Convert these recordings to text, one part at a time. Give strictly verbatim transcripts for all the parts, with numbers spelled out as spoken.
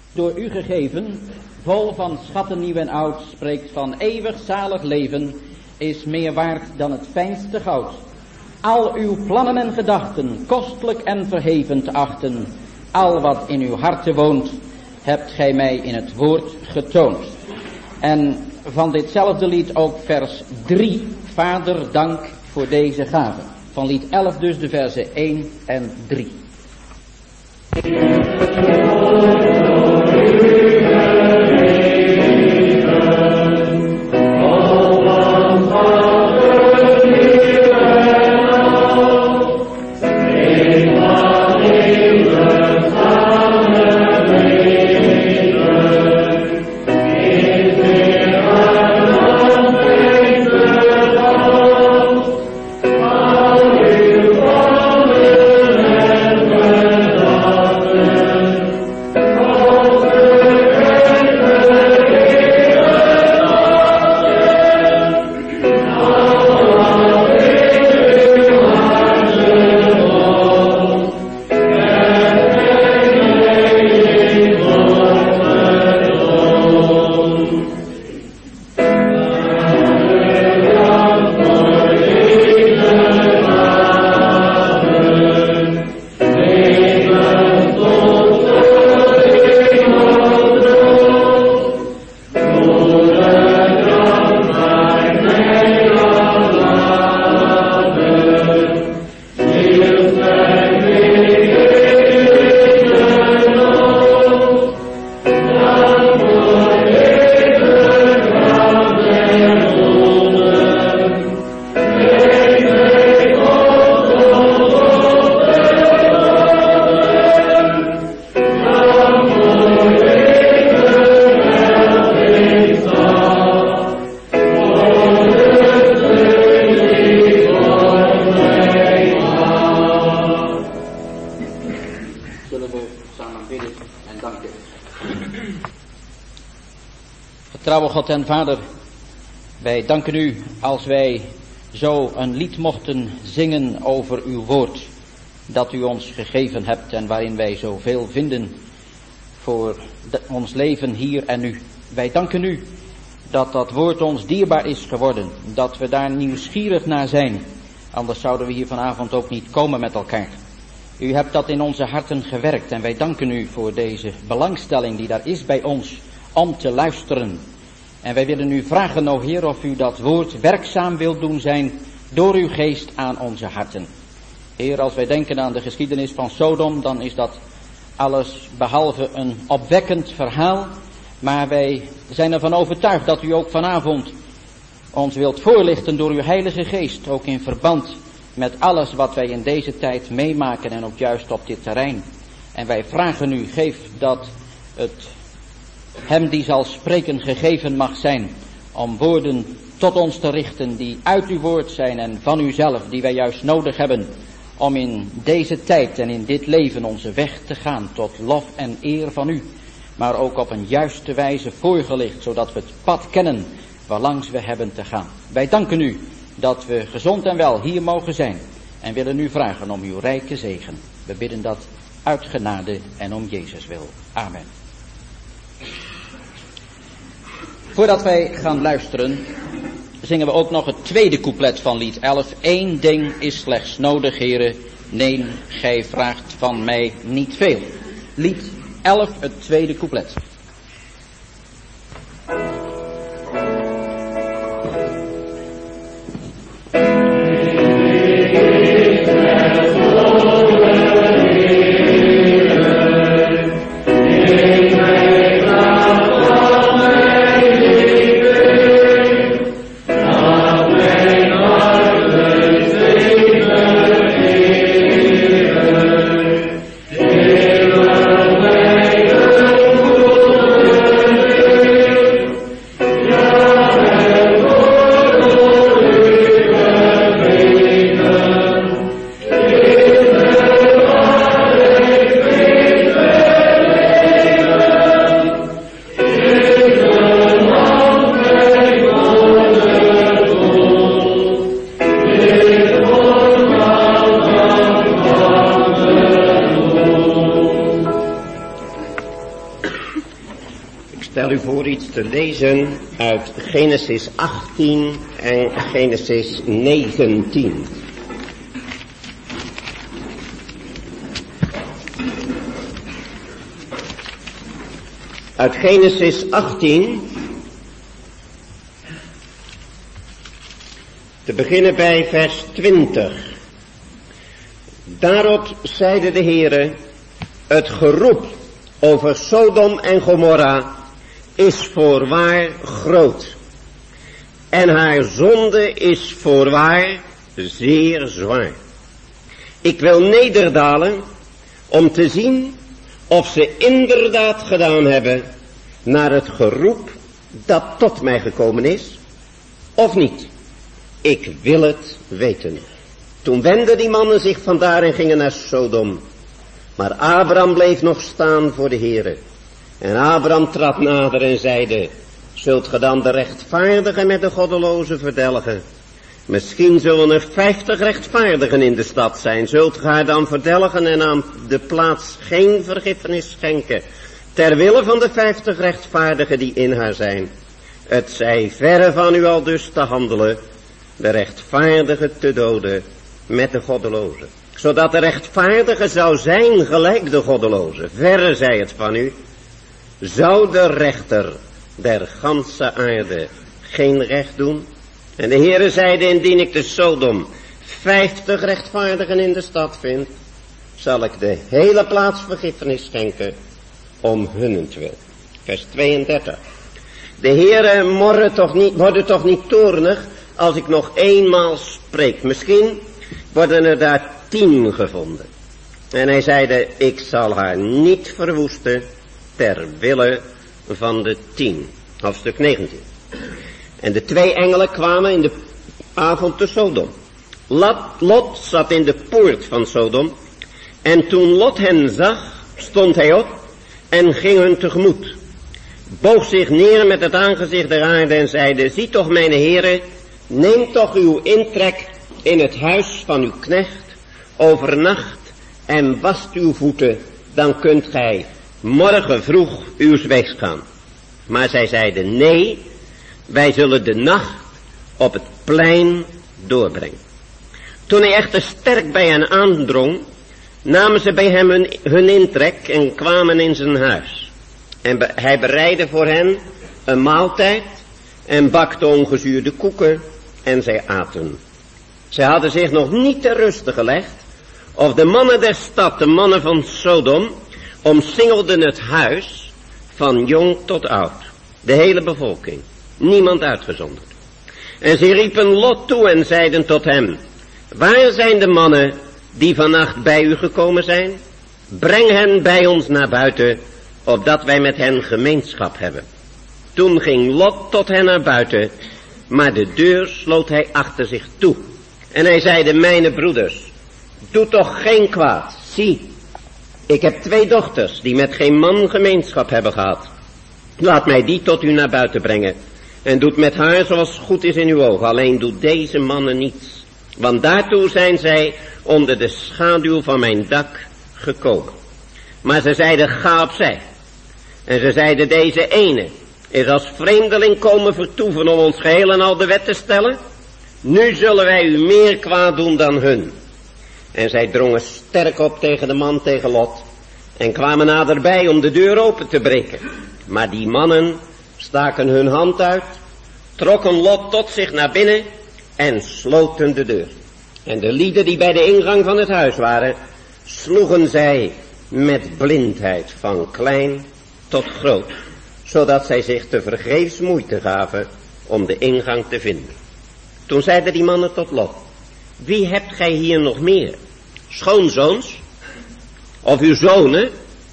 door u gegeven, vol van schatten nieuw en oud, spreekt van eeuwig zalig leven, is meer waard dan het fijnste goud. Al uw plannen en gedachten, kostelijk en verheven te achten, al wat in uw harten woont, hebt gij mij in het woord getoond. En van ditzelfde lied ook vers drie, Vader, dank voor deze gave. Van lied elf dus de versen één en drie. Trouwe God en Vader, wij danken u als wij zo een lied mochten zingen over uw woord, dat u ons gegeven hebt en waarin wij zoveel vinden voor de, ons leven hier en nu. Wij danken u dat dat woord ons dierbaar is geworden, dat we daar nieuwsgierig naar zijn, anders zouden we hier vanavond ook niet komen met elkaar. U hebt dat in onze harten gewerkt en wij danken u voor deze belangstelling die daar is bij ons om te luisteren. En wij willen u vragen, o Heer, of u dat woord werkzaam wilt doen zijn door uw geest aan onze harten. Heer, als wij denken aan de geschiedenis van Sodom, dan is dat alles behalve een opwekkend verhaal. Maar wij zijn ervan overtuigd dat u ook vanavond ons wilt voorlichten door uw Heilige Geest, ook in verband met alles wat wij in deze tijd meemaken en ook juist op dit terrein. En wij vragen u, geef dat het hem die zal spreken gegeven mag zijn om woorden tot ons te richten die uit uw woord zijn en van uzelf, die wij juist nodig hebben om in deze tijd en in dit leven onze weg te gaan tot lof en eer van u, maar ook op een juiste wijze voorgelicht, zodat we het pad kennen waarlangs we hebben te gaan. Wij danken u dat we gezond en wel hier mogen zijn en willen u vragen om uw rijke zegen. We bidden dat uit genade en om Jezus wil. Amen. Voordat wij gaan luisteren, zingen we ook nog het tweede couplet van lied elf. Eén ding is slechts nodig, Heere, nee, gij vraagt van mij niet veel. Lied elf, het tweede couplet. Thank you. stel u voor iets te lezen uit Genesis achttien en Genesis negentien. Uit Genesis achttien, te beginnen bij vers twintig. Daarop zeide de Heere, het geroep over Sodom en Gomorra is voorwaar groot. En haar zonde is voorwaar zeer zwaar. Ik wil nederdalen om te zien of ze inderdaad gedaan hebben naar het geroep dat tot mij gekomen is, of niet. Ik wil het weten. Toen wendden die mannen zich vandaar en gingen naar Sodom. Maar Abraham bleef nog staan voor de Heere. En Abraham trad nader en zeide, zult ge dan de rechtvaardigen met de goddelozen verdelgen? Misschien zullen er vijftig rechtvaardigen in de stad zijn. Zult ge haar dan verdelgen en aan de plaats geen vergiffenis schenken, ter wille van de vijftig rechtvaardigen die in haar zijn? Het zij verre van u al dus te handelen, de rechtvaardigen te doden met de goddelozen. Zodat de rechtvaardige zou zijn gelijk de goddeloze. Verre zij het van u. Zou de rechter der ganse aarde geen recht doen? En de Heere zeide, indien ik te Sodom vijftig rechtvaardigen in de stad vind, zal ik de hele plaats vergiffenis schenken om hunnentwil. Vers tweeëndertig. De Heere morre toch niet, worden toch niet toornig als ik nog eenmaal spreek. Misschien worden er daar tien gevonden. En hij zeide, ik zal haar niet verwoesten ter wille van de tien. Hoofdstuk negentien. En de twee engelen kwamen in de avond te Sodom. Lot, Lot zat in de poort van Sodom. En toen Lot hen zag, stond hij op en ging hun tegemoet. Boog zich neer met het aangezicht der aarde en zeide, zie toch mijn heren, neem toch uw intrek in het huis van uw knecht, overnacht en wast uw voeten, dan kunt gij morgen vroeg uws wegs gaan. Maar zij zeiden, nee, wij zullen de nacht op het plein doorbrengen. Toen hij echter sterk bij hen aandrong, namen ze bij hem hun, hun intrek en kwamen in zijn huis. En be, hij bereidde voor hen een maaltijd en bakte ongezuurde koeken en zij aten. Zij hadden zich nog niet ter ruste gelegd, of de mannen der stad, de mannen van Sodom, omsingelden het huis van jong tot oud. De hele bevolking, niemand uitgezonderd. En ze riepen Lot toe en zeiden tot hem, waar zijn de mannen die vannacht bij u gekomen zijn? Breng hen bij ons naar buiten, opdat wij met hen gemeenschap hebben. Toen ging Lot tot hen naar buiten, maar de deur sloot hij achter zich toe. En hij zeide, mijne broeders, doe toch geen kwaad. Zie, ik heb twee dochters die met geen man gemeenschap hebben gehad. Laat mij die tot u naar buiten brengen. En doet met haar zoals goed is in uw ogen. Alleen doet deze mannen niets. Want daartoe zijn zij onder de schaduw van mijn dak gekomen. Maar ze zeiden, ga opzij. En ze zeiden, deze ene is als vreemdeling komen vertoeven om ons geheel en al de wet te stellen. Nu zullen wij u meer kwaad doen dan hun. En zij drongen sterk op tegen de man, tegen Lot, en kwamen naderbij om de deur open te breken. Maar die mannen staken hun hand uit, trokken Lot tot zich naar binnen en sloten de deur. En de lieden die bij de ingang van het huis waren, sloegen zij met blindheid van klein tot groot, zodat zij zich tevergeefs moeite gaven om de ingang te vinden. Toen zeiden die mannen tot Lot, wie hebt gij hier nog meer? Schoonzoons? Of uw zonen?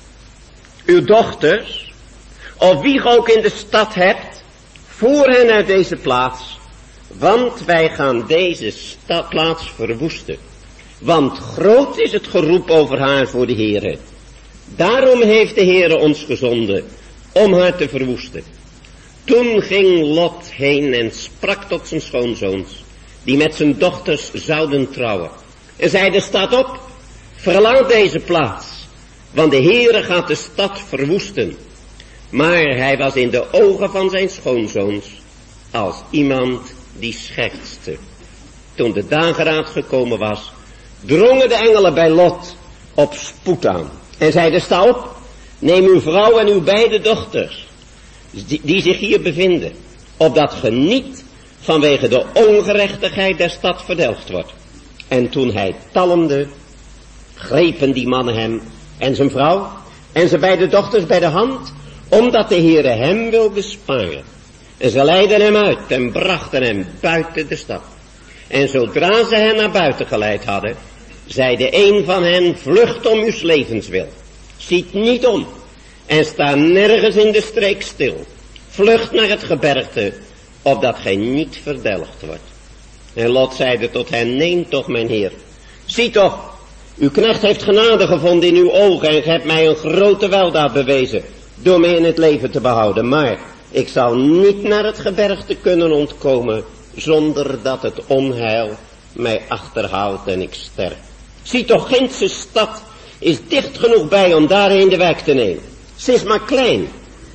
Uw dochters? Of wie ge ook in de stad hebt? Voer hen uit deze plaats, want wij gaan deze stad, plaats verwoesten. Want groot is het geroep over haar voor de Heere. Daarom heeft de Heere ons gezonden om haar te verwoesten. Toen ging Lot heen en sprak tot zijn schoonzoons, die met zijn dochters zouden trouwen. En zeide, staat op, verlaat deze plaats, want de Heere gaat de stad verwoesten. Maar hij was in de ogen van zijn schoonzoons als iemand die schertste. Toen de dageraad gekomen was, drongen de engelen bij Lot op spoed aan. En zeiden, sta op, neem uw vrouw en uw beide dochters, die, die zich hier bevinden, opdat ge niet vanwege de ongerechtigheid der stad verdelgd wordt. En toen hij talmde, grepen die mannen hem en zijn vrouw en zijn beide dochters bij de hand, omdat de Heere hem wilde sparen. En ze leidden hem uit en brachten hem buiten de stad. En zodra ze hen naar buiten geleid hadden, zeide een van hen, vlucht om uw levenswil. Ziet niet om en sta nergens in de streek stil. Vlucht naar het gebergte, opdat gij niet verdelgd wordt. En Lot zeide tot hen, neem toch mijn heer. Zie toch, uw knecht heeft genade gevonden in uw ogen en gij hebt mij een grote weldaad bewezen, door mij in het leven te behouden. Maar ik zal niet naar het gebergte kunnen ontkomen, zonder dat het onheil mij achterhaalt en ik sterf. Zie toch, gindsche stad is dicht genoeg bij om daarheen de wijk te nemen. Ze is maar klein.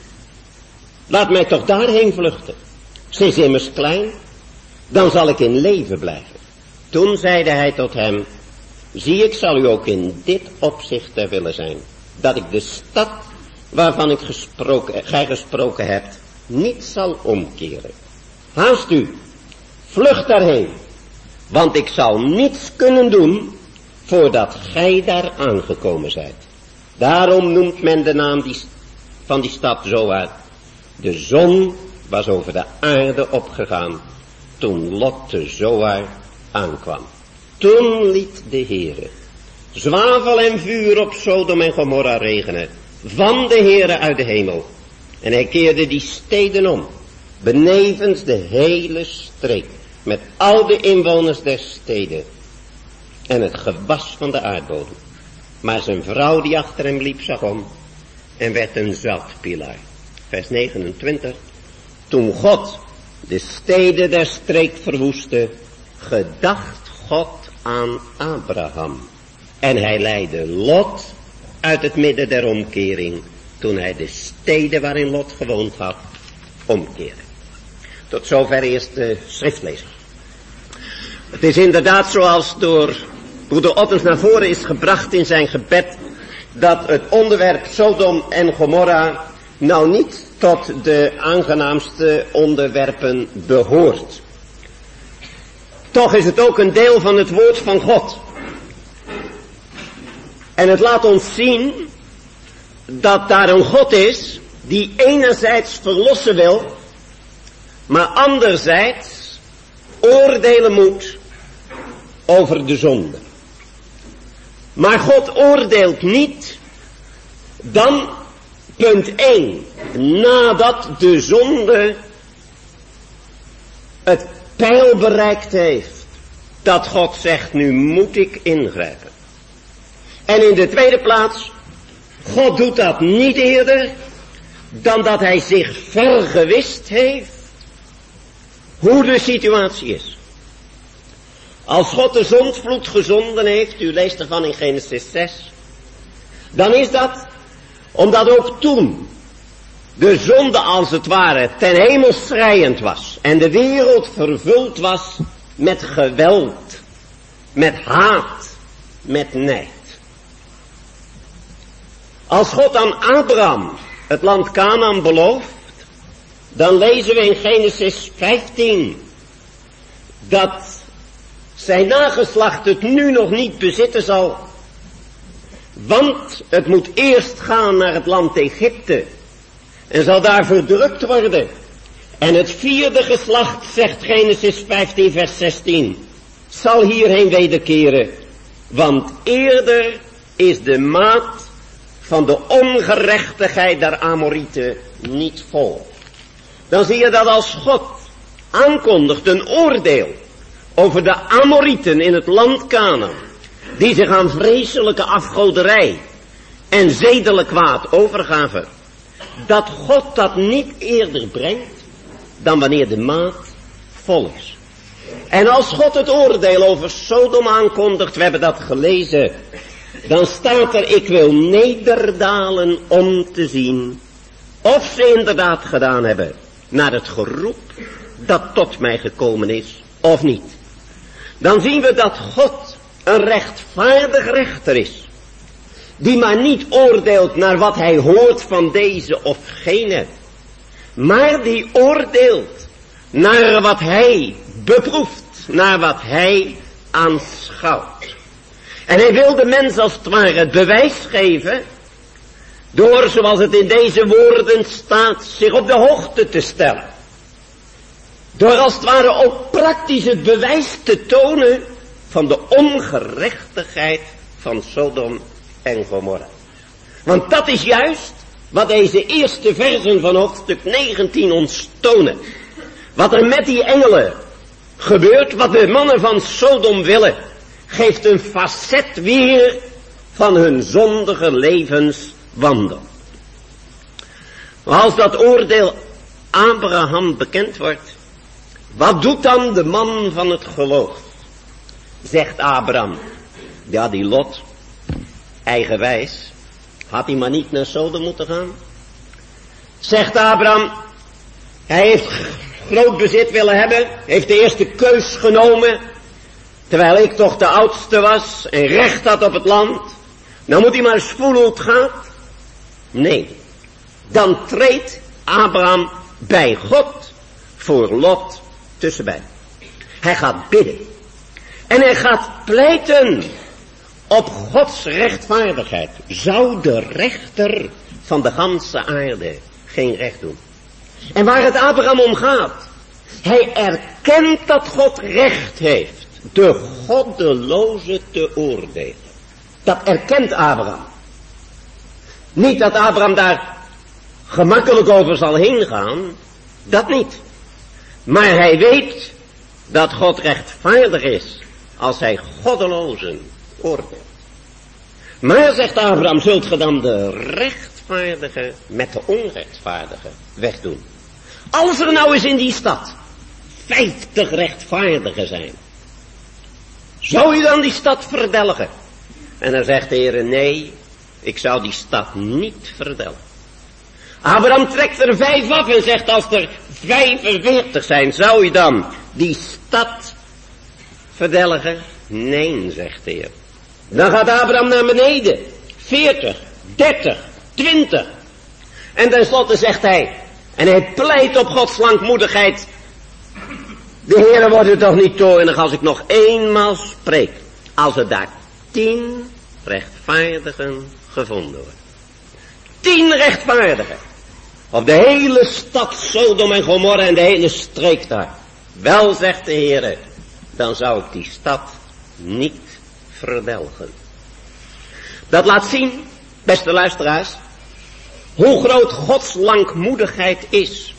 Laat mij toch daarheen vluchten. Ze is immers klein, dan zal ik in leven blijven. Toen zeide hij tot hem, zie, ik zal u ook in dit opzicht ter wille zijn, dat ik de stad waarvan ik gesproken, gij gesproken hebt, niet zal omkeren. Haast u, vlucht daarheen, want ik zal niets kunnen doen voordat gij daar aangekomen zijt. Daarom noemt men de naam die, van die stad Zoar. De zon was over de aarde opgegaan toen Lot te Zoar aankwam. Toen liet de Heere zwavel en vuur op Sodom en Gomorra regenen van de Heere uit de hemel. En hij keerde die steden om, benevens de hele streek, met al de inwoners der steden en het gewas van de aardbodem. Maar zijn vrouw die achter hem liep zag om en werd een zoutpilaar. Vers negenentwintig. Toen God de steden der streek verwoestte, gedacht God aan Abraham. En hij leidde Lot uit het midden der omkering, toen hij de steden waarin Lot gewoond had, omkeerde. Tot zover eerst de schriftlezer. Het is inderdaad zoals door broeder Ottens naar voren is gebracht in zijn gebed, dat het onderwerp Sodom en Gomorra nou niet tot de aangenaamste onderwerpen behoort. Toch is het ook een deel van het woord van God. En het laat ons zien dat daar een God is die enerzijds verlossen wil, maar anderzijds oordelen moet over de zonde. Maar God oordeelt niet dan, punt één, nadat de zonde het peil bereikt heeft, dat God zegt, nu moet ik ingrijpen. En in de tweede plaats, God doet dat niet eerder dan dat hij zich vergewist heeft hoe de situatie is. Als God de zondvloed gezonden heeft, u leest ervan in Genesis zes, dan is dat omdat ook toen de zonde als het ware ten hemel schreiend was en de wereld vervuld was met geweld, met haat, met nijd. Als God aan Abraham het land Kanaan belooft, dan lezen we in Genesis vijftien dat zijn nageslacht het nu nog niet bezitten zal, want het moet eerst gaan naar het land Egypte en zal daar verdrukt worden. En het vierde geslacht, zegt Genesis vijftien vers zestien, zal hierheen wederkeren, want eerder is de maat van de ongerechtigheid der Amorieten niet vol. Dan zie je dat als God aankondigt een oordeel over de Amorieten in het land Kanaan, die zich aan vreselijke afgoderij en zedelijk kwaad overgaven, dat God dat niet eerder brengt dan wanneer de maat vol is. En als God het oordeel over Sodom aankondigt, we hebben dat gelezen, dan staat er, ik wil nederdalen om te zien of ze inderdaad gedaan hebben naar het geroep dat tot mij gekomen is, of niet. Dan zien we dat God een rechtvaardig rechter is, die maar niet oordeelt naar wat hij hoort van deze of gene, maar die oordeelt naar wat hij beproeft, naar wat hij aanschouwt. En hij wil de mens als het ware het bewijs geven, door, zoals het in deze woorden staat, zich op de hoogte te stellen. Door als het ware ook praktisch het bewijs te tonen van de ongerechtigheid van Sodom en Gomorra. Want dat is juist wat deze eerste versen van hoofdstuk negentien ons tonen. Wat er met die engelen gebeurt, wat de mannen van Sodom willen, geeft een facet weer van hun zondige levenswandel. Als dat oordeel Abraham bekend wordt, wat doet dan de man van het geloof? Zegt Abraham, ja, die Lot, eigenwijs, had hij maar niet naar Sodom moeten gaan? Zegt Abraham, hij heeft groot bezit willen hebben, heeft de eerste keus genomen, terwijl ik toch de oudste was en recht had op het land. Nou moet hij maar eens voelen hoe het gaat. Nee, dan treedt Abraham bij God voor Lot tussenbij. Hij gaat bidden. En hij gaat pleiten op Gods rechtvaardigheid. Zou de rechter van de ganse aarde geen recht doen? En waar het Abraham om gaat, hij erkent dat God recht heeft de goddeloze te oordelen. Dat erkent Abraham. Niet dat Abraham daar gemakkelijk over zal heen gaan, dat niet. Maar hij weet dat God rechtvaardig is als hij goddelozen oordeelt. Maar, zegt Abraham, zult ge dan de rechtvaardige met de onrechtvaardige wegdoen? Als er nou eens in die stad vijftig rechtvaardigen zijn, zou je dan die stad verdelgen? En dan zegt de Heer, nee, ik zou die stad niet verdelgen. Abraham trekt er vijf af en zegt, als er vijfenveertig zijn, zou je dan die stad verdelgen? Nee, zegt de Heer. Dan gaat Abraham naar beneden. veertig, dertig, twintig. En tenslotte zegt hij, en hij pleit op Gods langmoedigheid, de Heer wordt er toch niet toornig als ik nog eenmaal spreek. Als er daar tien rechtvaardigen gevonden worden. Tien rechtvaardigen. Op de hele stad Sodom en Gomorra en de hele streek daar. Wel, zegt de Heer, dan zou ik die stad niet verdelgen. Dat laat zien, beste luisteraars, hoe groot Gods langmoedigheid is.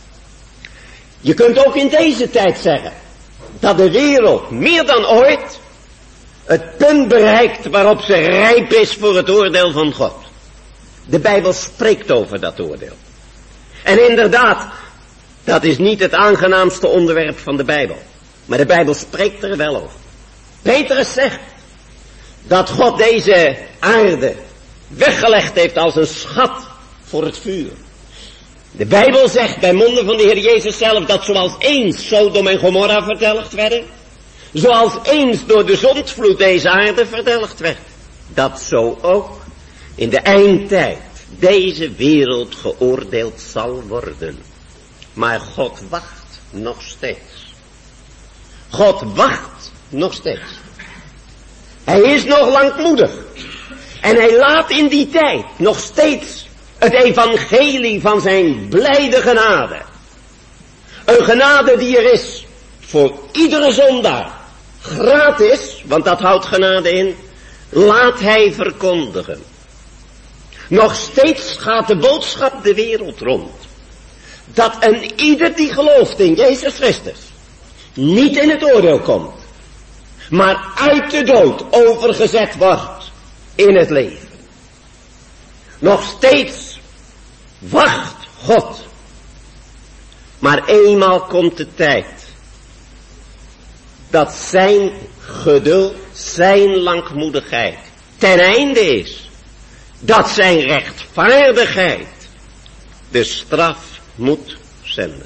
Je kunt ook in deze tijd zeggen dat de wereld meer dan ooit het punt bereikt waarop ze rijp is voor het oordeel van God. De Bijbel spreekt over dat oordeel. En inderdaad, dat is niet het aangenaamste onderwerp van de Bijbel. Maar de Bijbel spreekt er wel over. Petrus zegt dat God deze aarde weggelegd heeft als een schat voor het vuur. De Bijbel zegt bij monden van de Heer Jezus zelf dat zoals eens Sodom en Gomorra verdelgd werden, zoals eens door de zondvloed deze aarde verdelgd werd, dat zo ook in de eindtijd deze wereld geoordeeld zal worden. Maar God wacht nog steeds. God wacht nog steeds. Hij is nog langmoedig. En hij laat in die tijd nog steeds het evangelie van zijn blijde genade. Een genade die er is voor iedere zondaar. Gratis, want dat houdt genade in. Laat hij verkondigen. Nog steeds gaat de boodschap de wereld rond. Dat een ieder die gelooft in Jezus Christus niet in het oordeel komt, maar uit de dood overgezet wordt in het leven. Nog steeds wacht God. Maar eenmaal komt de tijd dat zijn geduld, zijn langmoedigheid ten einde is. Dat zijn rechtvaardigheid de straf moet zenden.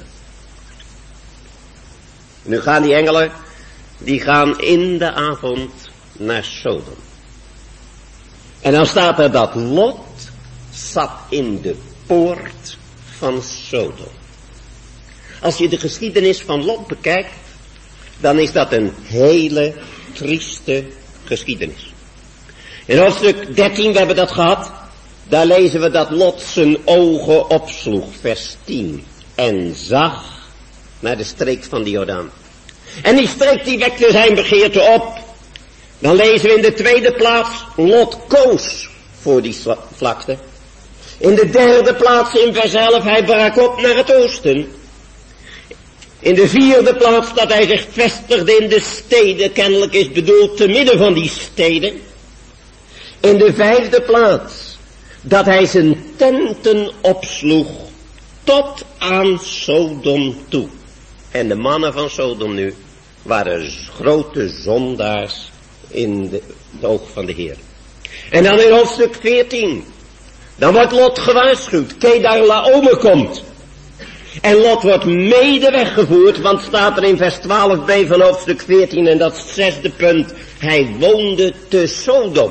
Nu gaan die engelen, die gaan in de avond naar Sodom. En dan staat er dat Lot zat in de poort van Sodom. Als je de geschiedenis van Lot bekijkt, dan is dat een hele trieste geschiedenis. In hoofdstuk dertien, we hebben dat gehad, daar lezen we dat Lot zijn ogen opsloeg, vers tien. En zag naar de streek van de Jordaan. En die streek die wekte zijn begeerte op. Dan lezen we in de tweede plaats, Lot koos voor die vlakte. In de derde plaats in vers elf, hij brak op naar het oosten. In de vierde plaats dat hij zich vestigde in de steden, kennelijk is bedoeld te midden van die steden. In de vijfde plaats dat hij zijn tenten opsloeg tot aan Sodom toe. En de mannen van Sodom nu waren grote zondaars in de, het oog van de Heer. En dan in hoofdstuk veertien, dan wordt Lot gewaarschuwd, Kedar Laomer komt. En Lot wordt mede weggevoerd, want staat er in vers twaalf b van hoofdstuk veertien en dat zesde punt, hij woonde te Sodom.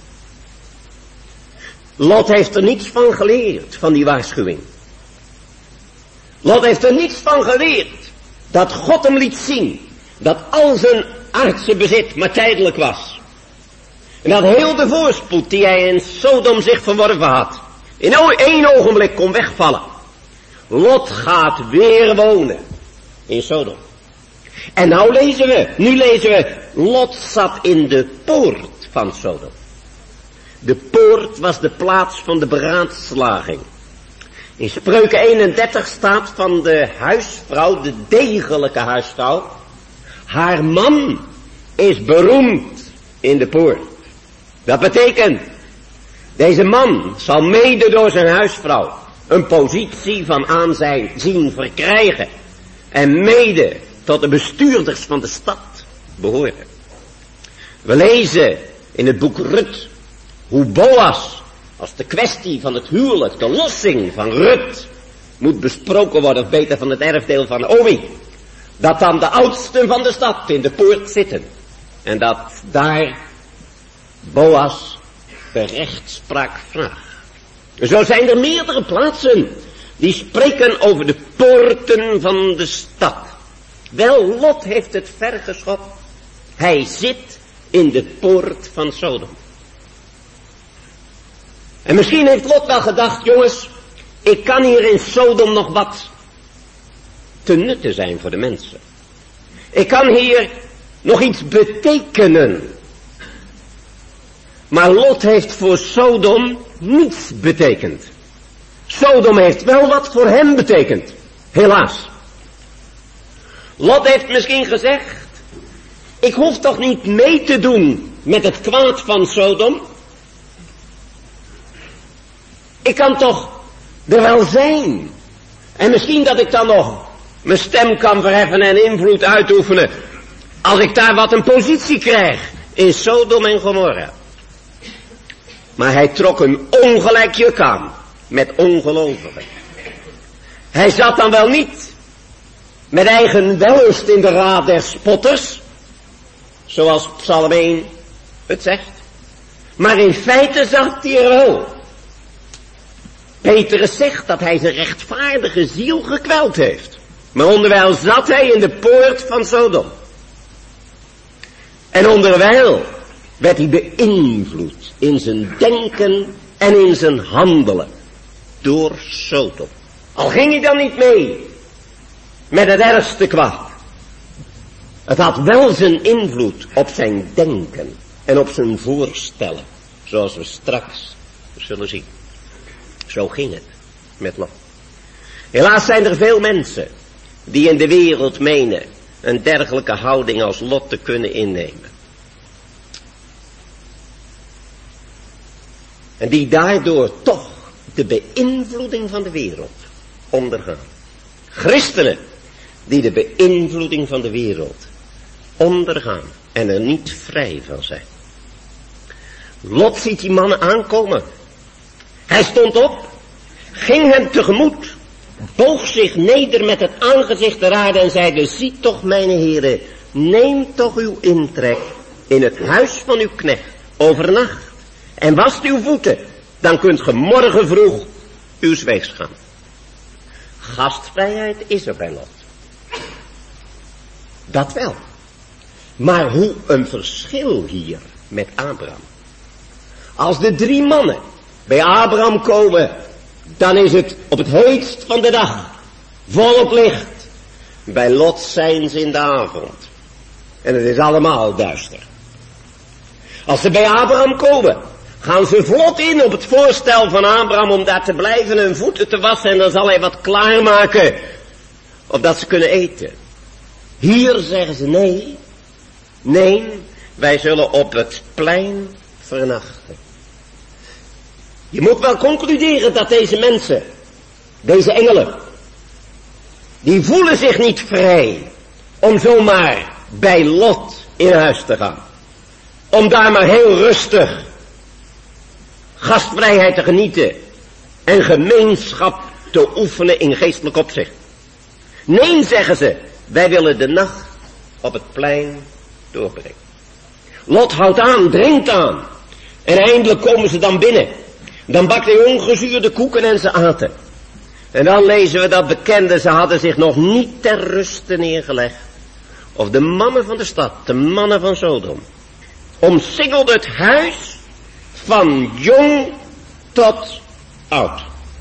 Lot heeft er niets van geleerd, van die waarschuwing. Lot heeft er niets van geleerd, dat God hem liet zien, dat al zijn aardse bezit maar tijdelijk was. En dat heel de voorspoed die hij in Sodom zich verworven had, in één ogenblik kon wegvallen. Lot gaat weer wonen in Sodom. En nou lezen we, nu lezen we, Lot zat in de poort van Sodom. De poort was de plaats van de beraadslaging. In Spreuken eenendertig staat van de huisvrouw, de degelijke huisvrouw, haar man is beroemd in de poort. Dat betekent, deze man zal mede door zijn huisvrouw een positie van aanzien verkrijgen en mede tot de bestuurders van de stad behoren. We lezen in het boek Rut hoe Boas, als de kwestie van het huwelijk, de lossing van Rut, moet besproken worden, of beter van het erfdeel van Naomi, dat dan de oudsten van de stad in de poort zitten. En dat daar Boas de rechtspraak vraagt. Zo zijn er meerdere plaatsen die spreken over de poorten van de stad. Wel, Lot heeft het ver geschopt. Hij zit in de poort van Sodom. En misschien heeft Lot wel gedacht, jongens, ik kan hier in Sodom nog wat te nutten zijn voor de mensen. Ik kan hier nog iets betekenen. Maar Lot heeft voor Sodom niets betekend. Sodom heeft wel wat voor hem betekend. Helaas. Lot heeft misschien gezegd, ik hoef toch niet mee te doen met het kwaad van Sodom. Ik kan toch er wel zijn. En misschien dat ik dan nog mijn stem kan verheffen en invloed uitoefenen, als ik daar wat een positie krijg in Sodom en Gomorra. Maar hij trok een ongelijk juk aan met ongelovigen. Hij zat dan wel niet met eigen wellust in de raad der spotters, zoals Psalm één het zegt. Maar in feite zat hij er wel. Petrus zegt dat hij zijn rechtvaardige ziel gekweld heeft. Maar onderwijl zat hij in de poort van Sodom. En onderwijl werd hij beïnvloed in zijn denken en in zijn handelen door Sodom. Al ging hij dan niet mee met het ergste kwaad. Het had wel zijn invloed op zijn denken en op zijn voorstellen, zoals we straks zullen zien. Zo ging het met Lot. Helaas zijn er veel mensen die in de wereld menen een dergelijke houding als Lot te kunnen innemen. En die daardoor toch de beïnvloeding van de wereld ondergaan. Christenen die de beïnvloeding van de wereld ondergaan en er niet vrij van zijn. Lot ziet die mannen aankomen. Hij stond op. ging hem tegemoet, boog zich neder met het aangezicht ter aarde en zeide, zie toch, mijn heren, neem toch uw intrek in het huis van uw knecht, overnacht, en wast uw voeten, dan kunt ge morgen vroeg uw weegs gaan. Gastvrijheid is er bij Lot. Dat wel. Maar hoe een verschil hier met Abraham. Als de drie mannen bij Abraham komen, dan is het op het heetst van de dag, volop licht. Bij Lot zijn ze in de avond. En het is allemaal duister. Als ze bij Abraham komen, gaan ze vlot in op het voorstel van Abraham om daar te blijven en voeten te wassen. En dan zal hij wat klaarmaken, opdat ze kunnen eten. Hier zeggen ze nee, nee, wij zullen op het plein vernachten. Je moet wel concluderen dat deze mensen, deze engelen, die voelen zich niet vrij om zomaar bij Lot in huis te gaan. Om daar maar heel rustig gastvrijheid te genieten en gemeenschap te oefenen in geestelijk opzicht. Nee, zeggen ze, wij willen de nacht op het plein doorbrengen. Lot houdt aan, dringt aan. En eindelijk komen ze dan binnen. Dan bakt hij ongezuurde koeken en ze aten. En dan lezen we dat bekende, ze hadden zich nog niet ter ruste neergelegd. Of de mannen van de stad, de mannen van Sodom, omsingelden het huis van jong tot oud.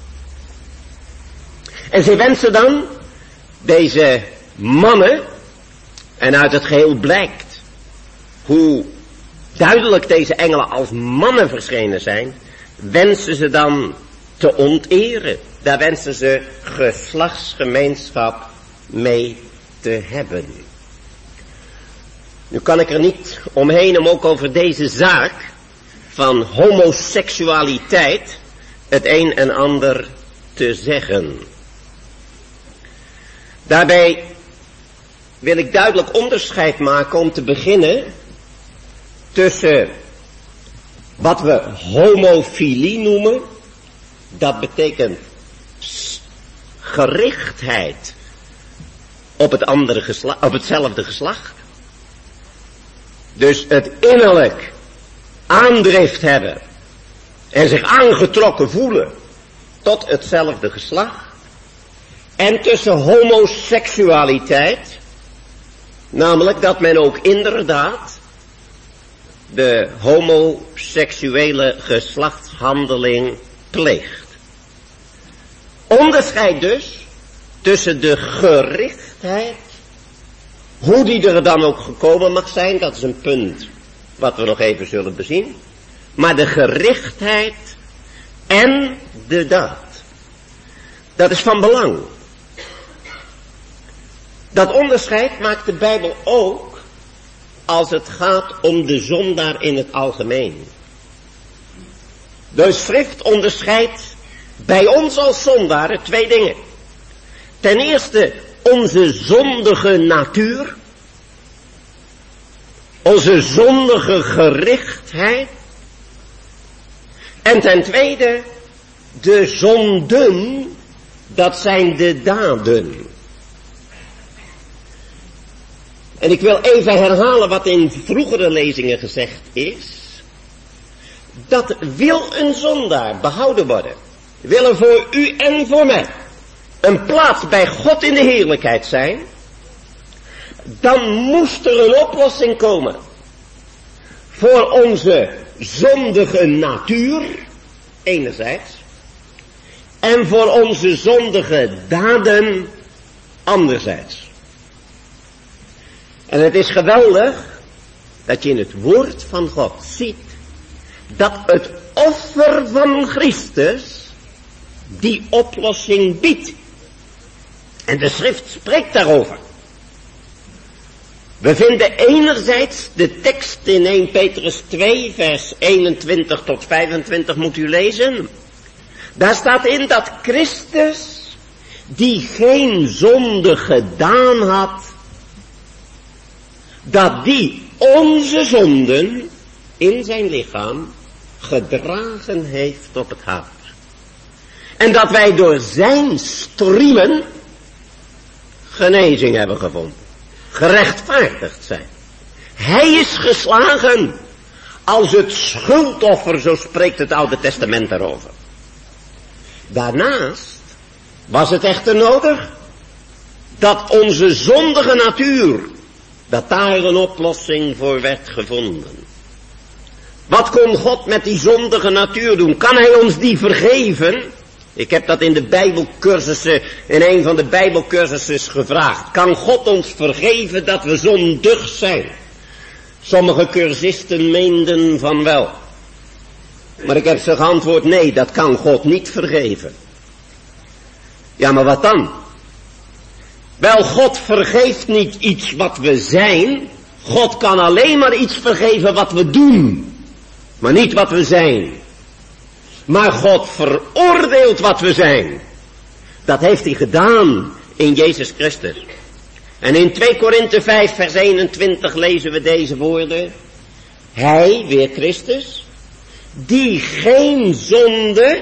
En ze wensen dan, deze mannen, en uit het geheel blijkt hoe duidelijk deze engelen als mannen verschenen zijn, wensen ze dan te onteren. Daar wensen ze geslachtsgemeenschap mee te hebben. Nu kan ik er niet omheen om ook over deze zaak van homoseksualiteit het een en ander te zeggen. Daarbij wil ik duidelijk onderscheid maken om te beginnen tussen wat we homofilie noemen. Dat betekent gerichtheid op het andere geslacht, op hetzelfde geslacht. Dus het innerlijk aandrift hebben en zich aangetrokken voelen tot hetzelfde geslacht. En tussen homoseksualiteit, namelijk dat men ook inderdaad de homoseksuele geslachtshandeling pleegt. Onderscheid dus tussen de gerichtheid, hoe die er dan ook gekomen mag zijn, dat is een punt wat we nog even zullen bezien, maar de gerichtheid en de daad, dat is van belang. Dat onderscheid maakt de Bijbel ook als het gaat om de zondaar in het algemeen. De schrift onderscheidt bij ons als zondaren twee dingen. Ten eerste onze zondige natuur, onze zondige gerichtheid. En ten tweede de zonden, dat zijn de daden. En ik wil even herhalen wat in vroegere lezingen gezegd is. Dat wil een zondaar behouden worden, wil er voor u en voor mij een plaats bij God in de heerlijkheid zijn, dan moest er een oplossing komen voor onze zondige natuur, enerzijds, en voor onze zondige daden, anderzijds. En het is geweldig dat je in het woord van God ziet dat het offer van Christus die oplossing biedt. En de schrift spreekt daarover. We vinden enerzijds de tekst in Eerste Petrus twee vers eenentwintig tot vijfentwintig, moet u lezen. Daar staat in dat Christus, die geen zonde gedaan had, dat die onze zonden in zijn lichaam gedragen heeft op het hout. En dat wij door zijn striemen genezing hebben gevonden. Gerechtvaardigd zijn. Hij is geslagen als het schuldoffer, zo spreekt het Oude Testament daarover. Daarnaast was het echter nodig dat onze zondige natuur, dat daar een oplossing voor werd gevonden. Wat kon God met die zondige natuur doen? Kan hij ons die vergeven? Ik heb dat in de Bijbelcursussen, in een van de Bijbelcursussen gevraagd. Kan God ons vergeven dat we zondig zijn? Sommige cursisten meenden van wel. Maar ik heb ze geantwoord, nee, dat kan God niet vergeven. Ja, maar wat dan? Wel, God vergeeft niet iets wat we zijn. God kan alleen maar iets vergeven wat we doen. Maar niet wat we zijn. Maar God veroordeelt wat we zijn. Dat heeft hij gedaan in Jezus Christus. En in twee Korinthe vijf vers eenentwintig lezen we deze woorden. Hij, weer Christus, die geen zonde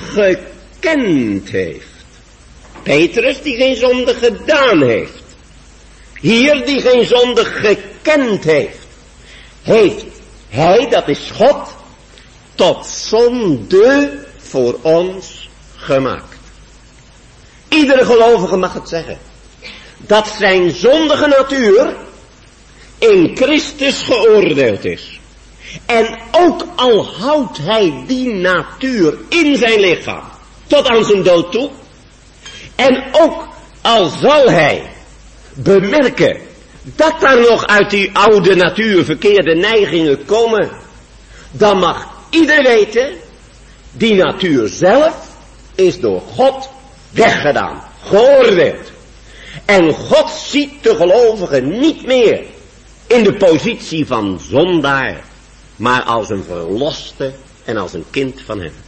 gekend heeft. Petrus die geen zonde gedaan heeft. Hier die geen zonde gekend heeft. Heeft hij, dat is God, tot zonde voor ons gemaakt. Iedere gelovige mag het zeggen. Dat zijn zondige natuur in Christus geoordeeld is. En ook al houdt hij die natuur in zijn lichaam tot aan zijn dood toe. En ook al zal hij bemerken dat daar nog uit die oude natuur verkeerde neigingen komen. Dan mag ieder weten, die natuur zelf is door God weggedaan, geoordeeld. En God ziet de gelovigen niet meer in de positie van zondaar, maar als een verloste en als een kind van hem.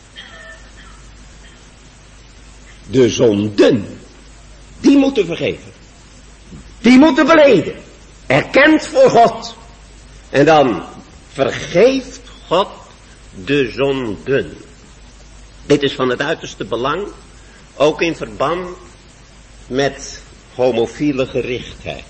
De zonden, die moeten vergeven. Die moeten beleden. Erkend voor God. En dan vergeeft God de zonden. Dit is van het uiterste belang, ook in verband met homofiele gerichtheid.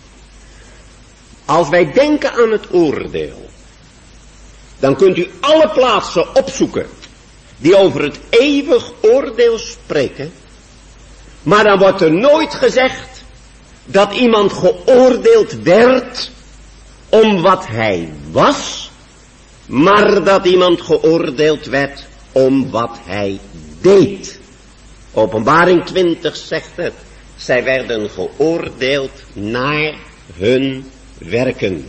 Als wij denken aan het oordeel, dan kunt u alle plaatsen opzoeken die over het eeuwig oordeel spreken, maar dan wordt er nooit gezegd dat iemand geoordeeld werd om wat hij was, maar dat iemand geoordeeld werd om wat hij deed. Openbaring twintig zegt het, zij werden geoordeeld naar hun werken.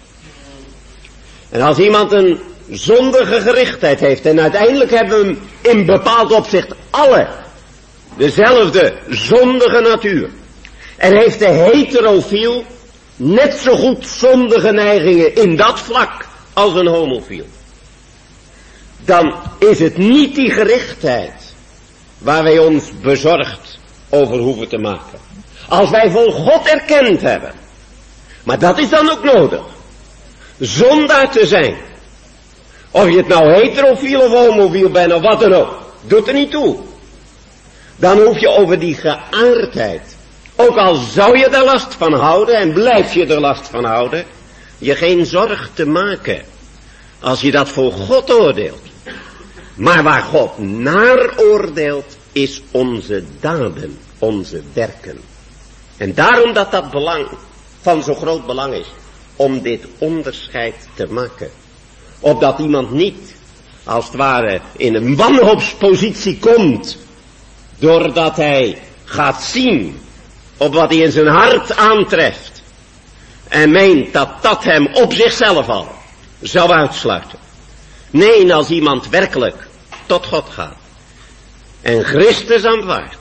En als iemand een zondige gerichtheid heeft, en uiteindelijk hebben we hem in bepaald opzicht alle dezelfde zondige natuur, en heeft de heterofiel net zo goed zondige neigingen in dat vlak als een homofiel, dan is het niet die gerichtheid waar wij ons bezorgd over hoeven te maken. Als wij voor God erkend hebben, maar dat is dan ook nodig, zondaar te zijn, of je het nou heterofiel of homofiel bent of wat dan ook, doet er niet toe. Dan hoef je over die geaardheid, ook al zou je er last van houden en blijf je er last van houden, je geen zorg te maken als je dat voor God oordeelt. Maar waar God naar oordeelt is onze daden, onze werken. En daarom dat dat belang van zo groot belang is om dit onderscheid te maken. Opdat iemand niet als het ware in een wanhoopspositie komt doordat hij gaat zien op wat hij in zijn hart aantreft en meent dat dat hem op zichzelf al zou uitsluiten. Nee, als iemand werkelijk tot God gaat en Christus aanvaardt,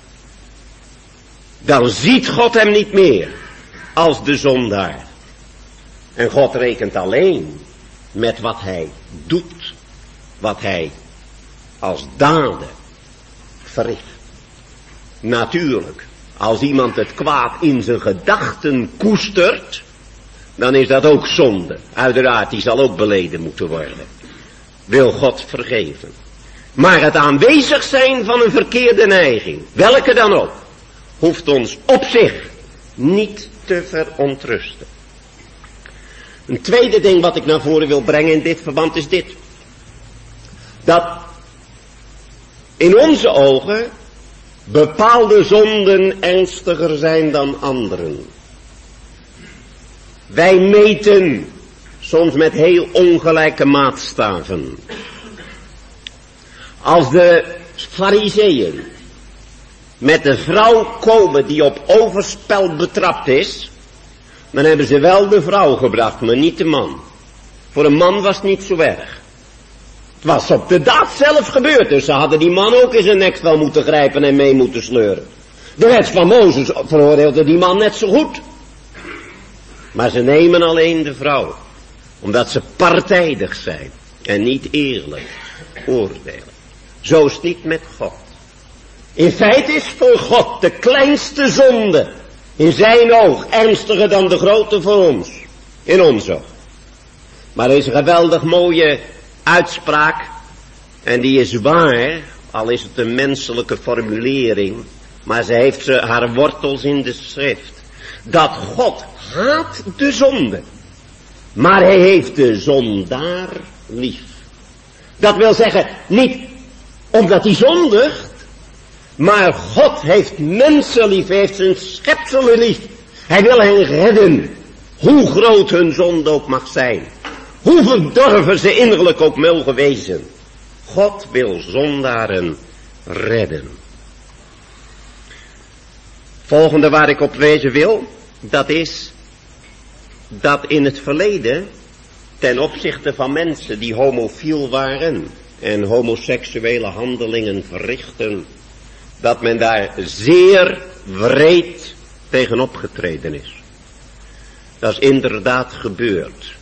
dan ziet God hem niet meer als de zondaar. En God rekent alleen met wat hij doet, wat hij als daden verricht. Natuurlijk, als iemand het kwaad in zijn gedachten koestert, dan is dat ook zonde. Uiteraard, die zal ook beleden moeten worden. Wil God vergeven. Maar het aanwezig zijn van een verkeerde neiging, welke dan ook, hoeft ons op zich niet te verontrusten. Een tweede ding wat ik naar voren wil brengen in dit verband is dit. Dat in onze ogen bepaalde zonden ernstiger zijn dan anderen. Wij meten soms met heel ongelijke maatstaven. Als de farizeeën met de vrouw komen die op overspel betrapt is, dan hebben ze wel de vrouw gebracht, maar niet de man. Voor een man was het niet zo erg. Het was op de daad zelf gebeurd, dus ze hadden die man ook in zijn nek wel moeten grijpen en mee moeten sleuren. De wet van Mozes veroordeelde die man net zo goed. Maar ze nemen alleen de vrouw, omdat ze partijdig zijn en niet eerlijk oordelen. Zo is het niet met God. In feite is voor God de kleinste zonde in zijn oog ernstiger dan de grote voor ons, in ons oog. Maar er is een geweldig mooie uitspraak, en die is waar, al is het een menselijke formulering, maar ze heeft ze haar wortels in de schrift. Dat God haat de zonde, maar hij heeft de zondaar lief. Dat wil zeggen, niet omdat hij zondigt, maar God heeft mensen lief, heeft zijn schepselen lief. Hij wil hen redden, hoe groot hun zonde ook mag zijn. Hoe verdorven ze innerlijk ook mogen wezen. God wil zondaren redden. Volgende waar ik op wijzen wil, dat is dat in het verleden, ten opzichte van mensen die homofiel waren en homoseksuele handelingen verrichten, dat men daar zeer wreed tegen opgetreden is. Dat is inderdaad gebeurd.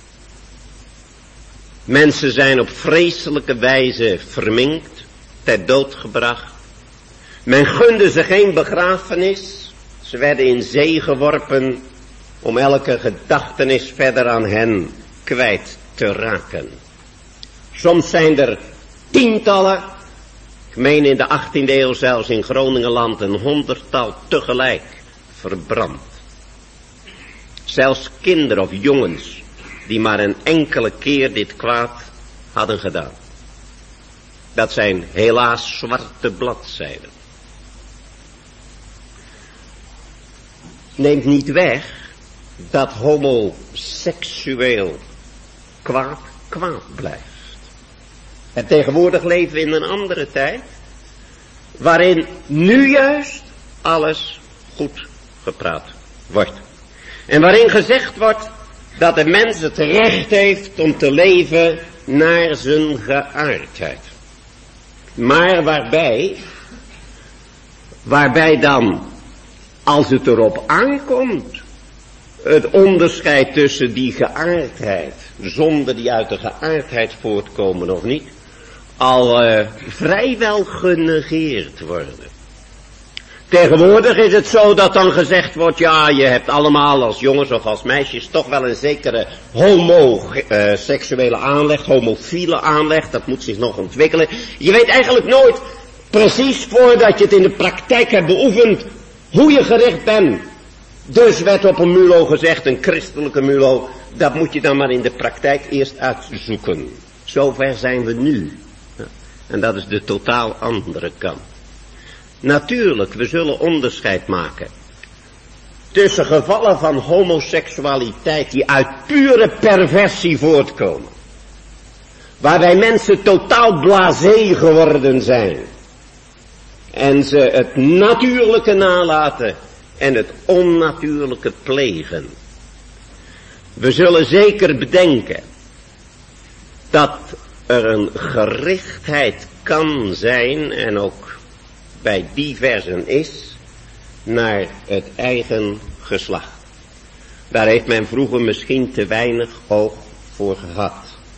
Mensen zijn op vreselijke wijze verminkt, ter dood gebracht. Men gunde ze geen begrafenis. Ze werden in zee geworpen om elke gedachtenis verder aan hen kwijt te raken. Soms zijn er tientallen, ik meen in de achttiende eeuw zelfs in Groningenland een honderdtal tegelijk verbrand. Zelfs kinderen of jongens die maar een enkele keer dit kwaad hadden gedaan. Dat zijn helaas zwarte bladzijden. Neemt niet weg dat homoseksueel kwaad kwaad blijft. En tegenwoordig leven we in een andere tijd, waarin nu juist alles goed gepraat wordt. En waarin gezegd wordt dat de mens het recht heeft om te leven naar zijn geaardheid. Maar waarbij, waarbij dan, als het erop aankomt, het onderscheid tussen die geaardheid, zonden die uit de geaardheid voortkomen of niet, al uh, vrijwel genegeerd worden. Tegenwoordig is het zo dat dan gezegd wordt, ja, je hebt allemaal als jongens of als meisjes toch wel een zekere homoseksuele aanleg, homofiele aanleg, dat moet zich nog ontwikkelen. Je weet eigenlijk nooit precies voordat je het in de praktijk hebt beoefend, hoe je gericht bent. Dus werd op een mulo gezegd, een christelijke mulo, dat moet je dan maar in de praktijk eerst uitzoeken. Zover zijn we nu. En dat is de totaal andere kant. Natuurlijk, we zullen onderscheid maken tussen gevallen van homoseksualiteit die uit pure perversie voortkomen, waarbij mensen totaal blasé geworden zijn en ze het natuurlijke nalaten en het onnatuurlijke plegen. We zullen zeker bedenken dat er een gerichtheid kan zijn en ook bij diversen is naar het eigen geslacht. Daar heeft men vroeger misschien te weinig oog voor gehad.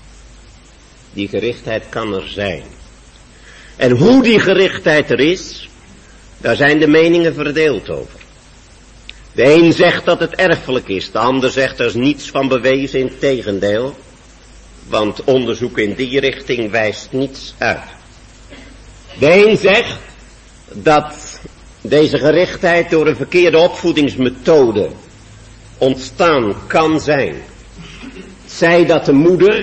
Die gerichtheid kan er zijn. En hoe die gerichtheid er is, daar zijn de meningen verdeeld over. De een zegt dat het erfelijk is, de ander zegt er is niets van bewezen, integendeel. Want onderzoek in die richting wijst niets uit. De een zegt dat deze gerichtheid door een verkeerde opvoedingsmethode ontstaan kan zijn. Zij dat de moeder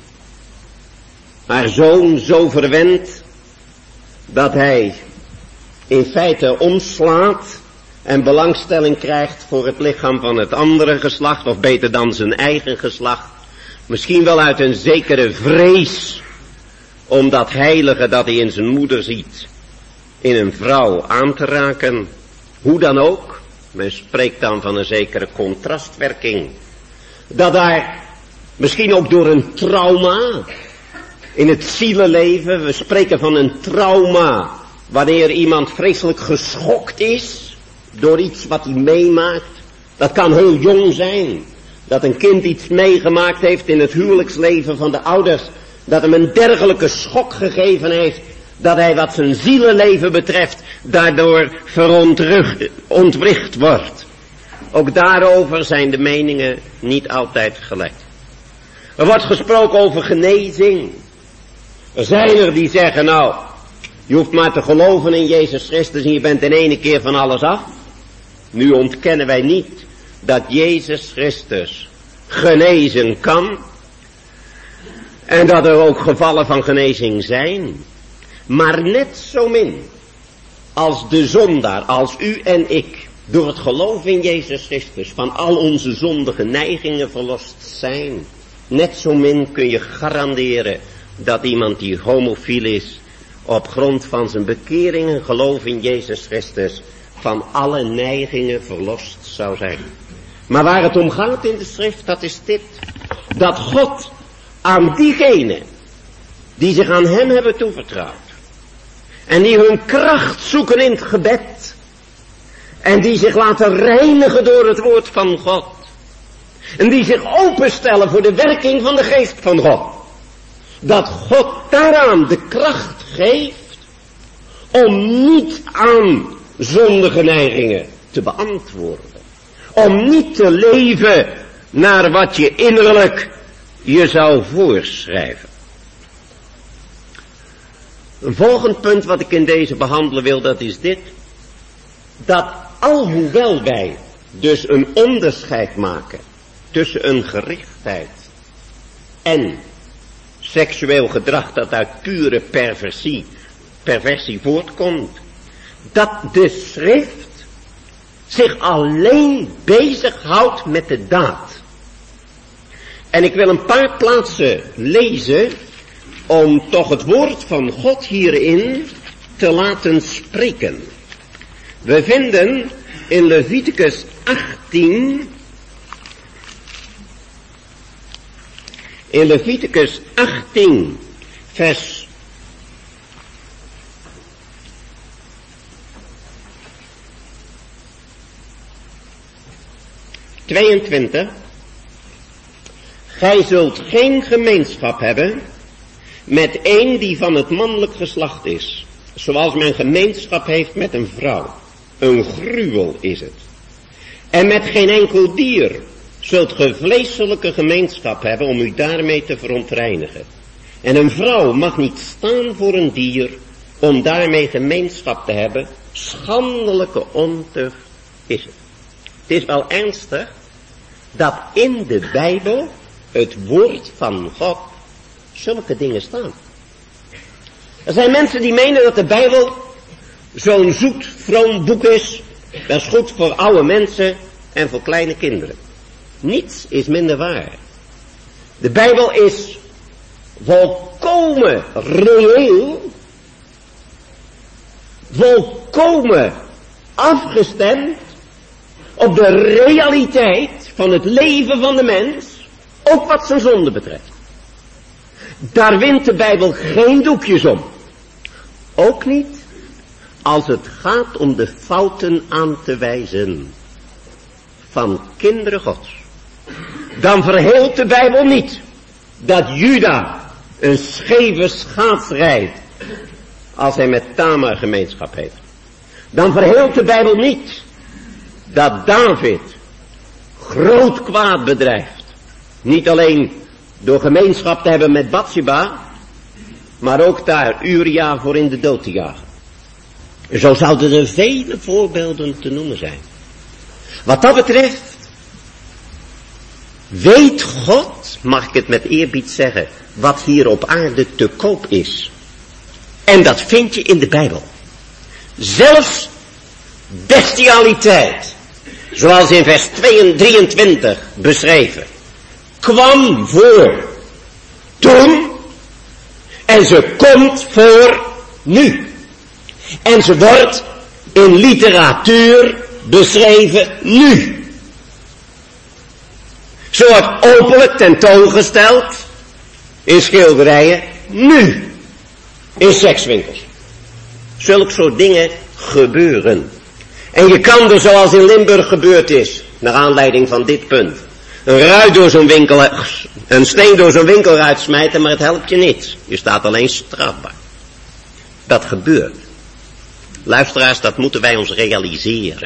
haar zoon zo verwendt dat hij in feite omslaat en belangstelling krijgt voor het lichaam van het andere geslacht, of beter dan zijn eigen geslacht. Misschien wel uit een zekere vrees om dat heilige dat hij in zijn moeder ziet in een vrouw aan te raken. Hoe dan ook, men spreekt dan van een zekere contrastwerking. Dat daar misschien ook door een trauma in het zielenleven, we spreken van een trauma wanneer iemand vreselijk geschokt is door iets wat hij meemaakt. Dat kan heel jong zijn. Dat een kind iets meegemaakt heeft in het huwelijksleven van de ouders. Dat hem een dergelijke schok gegeven heeft. Dat hij wat zijn zielenleven betreft daardoor verontwricht wordt. Ook daarover zijn de meningen niet altijd gelijk. Er wordt gesproken over genezing. Er zijn er die zeggen, nou, je hoeft maar te geloven in Jezus Christus en je bent in ene keer van alles af. Nu ontkennen wij niet dat Jezus Christus genezen kan. En dat er ook gevallen van genezing zijn. Maar net zo min als de zondaar, als u en ik, door het geloof in Jezus Christus van al onze zondige neigingen verlost zijn. Net zo min kun je garanderen dat iemand die homofiel is, op grond van zijn bekering en geloof in Jezus Christus, van alle neigingen verlost zou zijn. Maar waar het om gaat in de schrift, dat is dit. Dat God aan diegenen die zich aan hem hebben toevertrouwd, en die hun kracht zoeken in het gebed, en die zich laten reinigen door het woord van God, en die zich openstellen voor de werking van de geest van God, dat God daaraan de kracht geeft om niet aan zondige neigingen te beantwoorden. Om niet te leven naar wat je innerlijk je zou voorschrijven. Een volgend punt wat ik in deze behandelen wil, dat is dit. Dat alhoewel wij dus een onderscheid maken tussen een gerichtheid en seksueel gedrag dat uit pure perversie, perversie voortkomt, dat de schrift zich alleen bezighoudt met de daad. En ik wil een paar plaatsen lezen om toch het woord van God hierin te laten spreken. We vinden in Leviticus achttien, in Leviticus achttien, vers tweeëntwintig. Gij zult geen gemeenschap hebben met een die van het mannelijk geslacht is, zoals men gemeenschap heeft met een vrouw. Een gruwel is het. En met geen enkel dier zult ge vleeselijke gemeenschap hebben om u daarmee te verontreinigen. En een vrouw mag niet staan voor een dier om daarmee gemeenschap te hebben. Schandelijke ontucht is het. Het is wel ernstig dat in de Bijbel het woord van God zulke dingen staan. Er zijn mensen die menen dat de Bijbel zo'n zoet, vroom boek is. Dat is goed voor oude mensen en voor kleine kinderen. Niets is minder waar. De Bijbel is volkomen reëel, volkomen afgestemd op de realiteit van het leven van de mens, ook wat zijn zonde betreft. Daar wint de Bijbel geen doekjes om. Ook niet als het gaat om de fouten aan te wijzen van kinderen Gods. Dan verheelt de Bijbel niet dat Juda een scheve schaats rijdt als hij met Tamar gemeenschap heeft. Dan verheelt de Bijbel niet dat David groot kwaad bedrijft. Niet alleen door gemeenschap te hebben met Batsheba, maar ook daar Uria voor in de dood te jagen. Zo zouden er vele voorbeelden te noemen zijn. Wat dat betreft, weet God, mag ik het met eerbied zeggen, wat hier op aarde te koop is. En dat vind je in de Bijbel. Zelfs bestialiteit, zoals in vers drieëntwintig beschreven, kwam voor toen en ze komt voor nu. En ze wordt in literatuur beschreven nu. Ze wordt openlijk tentoongesteld in schilderijen nu. In sekswinkels. Zulke soort dingen gebeuren. En je kan er, zoals in Limburg gebeurd is, naar aanleiding van dit punt, een ruit door zo'n winkel, een steen door zo'n winkelruit smijten, maar het helpt je niet. Je staat alleen strafbaar. Dat gebeurt. Luisteraars, dat moeten wij ons realiseren.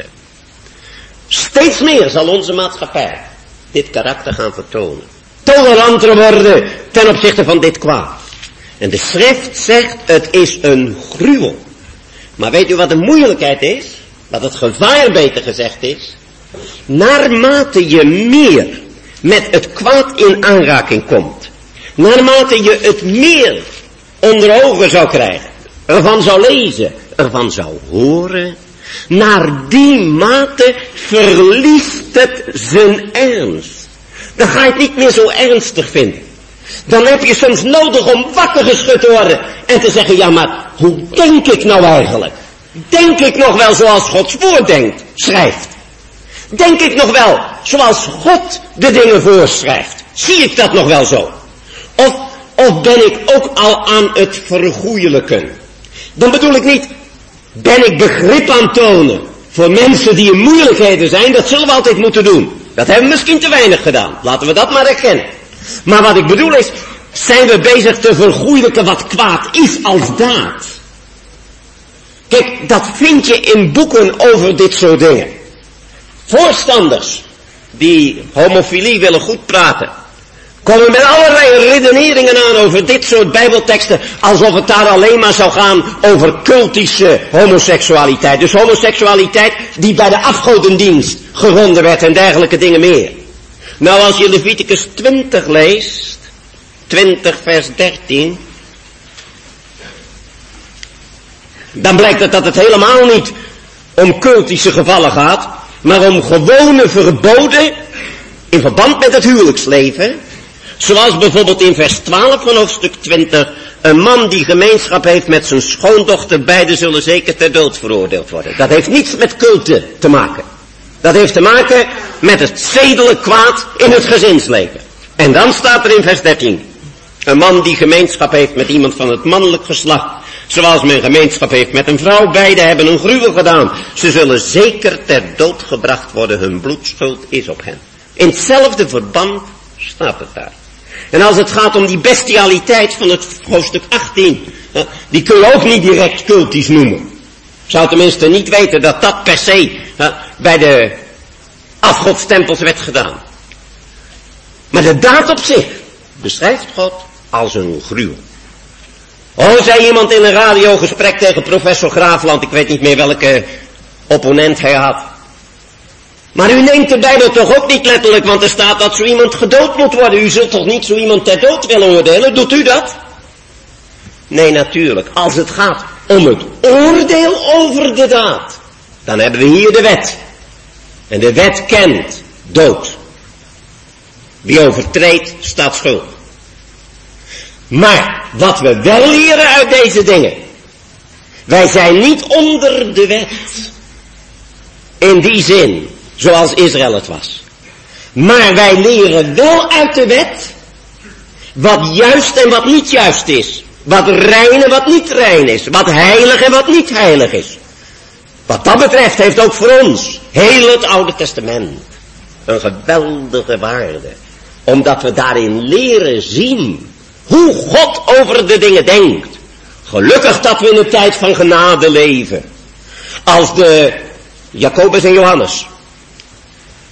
Steeds meer zal onze maatschappij dit karakter gaan vertonen. Toleranter worden ten opzichte van dit kwaad. En de schrift zegt, het is een gruwel. Maar weet u wat de moeilijkheid is? Wat het gevaar beter gezegd is? Naarmate je meer met het kwaad in aanraking komt, naarmate je het meer onder ogen zou krijgen, ervan zou lezen, ervan zou horen, naar die mate verliest het zijn ernst. Dan ga je het niet meer zo ernstig vinden. Dan heb je soms nodig om wakker geschud te worden en te zeggen, ja maar hoe denk ik nou eigenlijk? Denk ik nog wel zoals Gods woord denkt, schrijft? Denk ik nog wel zoals God de dingen voorschrijft? Zie ik dat nog wel zo? Of, of ben ik ook al aan het vergoeilijken? Dan bedoel ik niet, ben ik begrip aan tonen voor mensen die in moeilijkheden zijn? Dat zullen we altijd moeten doen. Dat hebben we misschien te weinig gedaan. Laten we dat maar erkennen. Maar wat ik bedoel is, zijn we bezig te vergoeilijken wat kwaad is als daad? Kijk, dat vind je in boeken over dit soort dingen. Voorstanders die homofilie willen goed praten, komen met allerlei redeneringen aan over dit soort bijbelteksten, alsof het daar alleen maar zou gaan over cultische homoseksualiteit. Dus homoseksualiteit die bij de afgodendienst gevonden werd en dergelijke dingen meer. Nou, als je Leviticus twintig leest, twintig vers dertien, dan blijkt het dat het helemaal niet om cultische gevallen gaat, maar om gewone verboden in verband met het huwelijksleven. Zoals bijvoorbeeld in vers twaalf van hoofdstuk twintig, een man die gemeenschap heeft met zijn schoondochter, beiden zullen zeker ter dood veroordeeld worden. Dat heeft niets met culte te maken. Dat heeft te maken met het zedelijk kwaad in het gezinsleven. En dan staat er in vers dertien, een man die gemeenschap heeft met iemand van het mannelijk geslacht, zoals men gemeenschap heeft met een vrouw, beide hebben een gruwel gedaan. Ze zullen zeker ter dood gebracht worden, hun bloedschuld is op hen. In hetzelfde verband staat het daar. En als het gaat om die bestialiteit van het hoofdstuk achttien, die kun je ook niet direct cultisch noemen. Ik zou tenminste niet weten dat dat per se bij de afgodstempels werd gedaan. Maar de daad op zich beschrijft God als een gruwel. Oh, zei iemand in een radiogesprek tegen professor Graafland, ik weet niet meer welke opponent hij had. Maar u neemt de Bijbel toch ook niet letterlijk, want er staat dat zo iemand gedood moet worden. U zult toch niet zo iemand ter dood willen oordelen? Doet u dat? Nee, natuurlijk. Als het gaat om het oordeel over de daad, dan hebben we hier de wet. En de wet kent dood. Wie overtreedt, staat schuldig. Maar wat we wel leren uit deze dingen, wij zijn niet onder de wet. In die zin, zoals Israël het was. Maar wij leren wel uit de wet wat juist en wat niet juist is. Wat rein en wat niet rein is. Wat heilig en wat niet heilig is. Wat dat betreft heeft ook voor ons heel het Oude Testament een geweldige waarde. Omdat we daarin leren zien hoe God over de dingen denkt. Gelukkig dat we in een tijd van genade leven. Als de Jacobus en Johannes.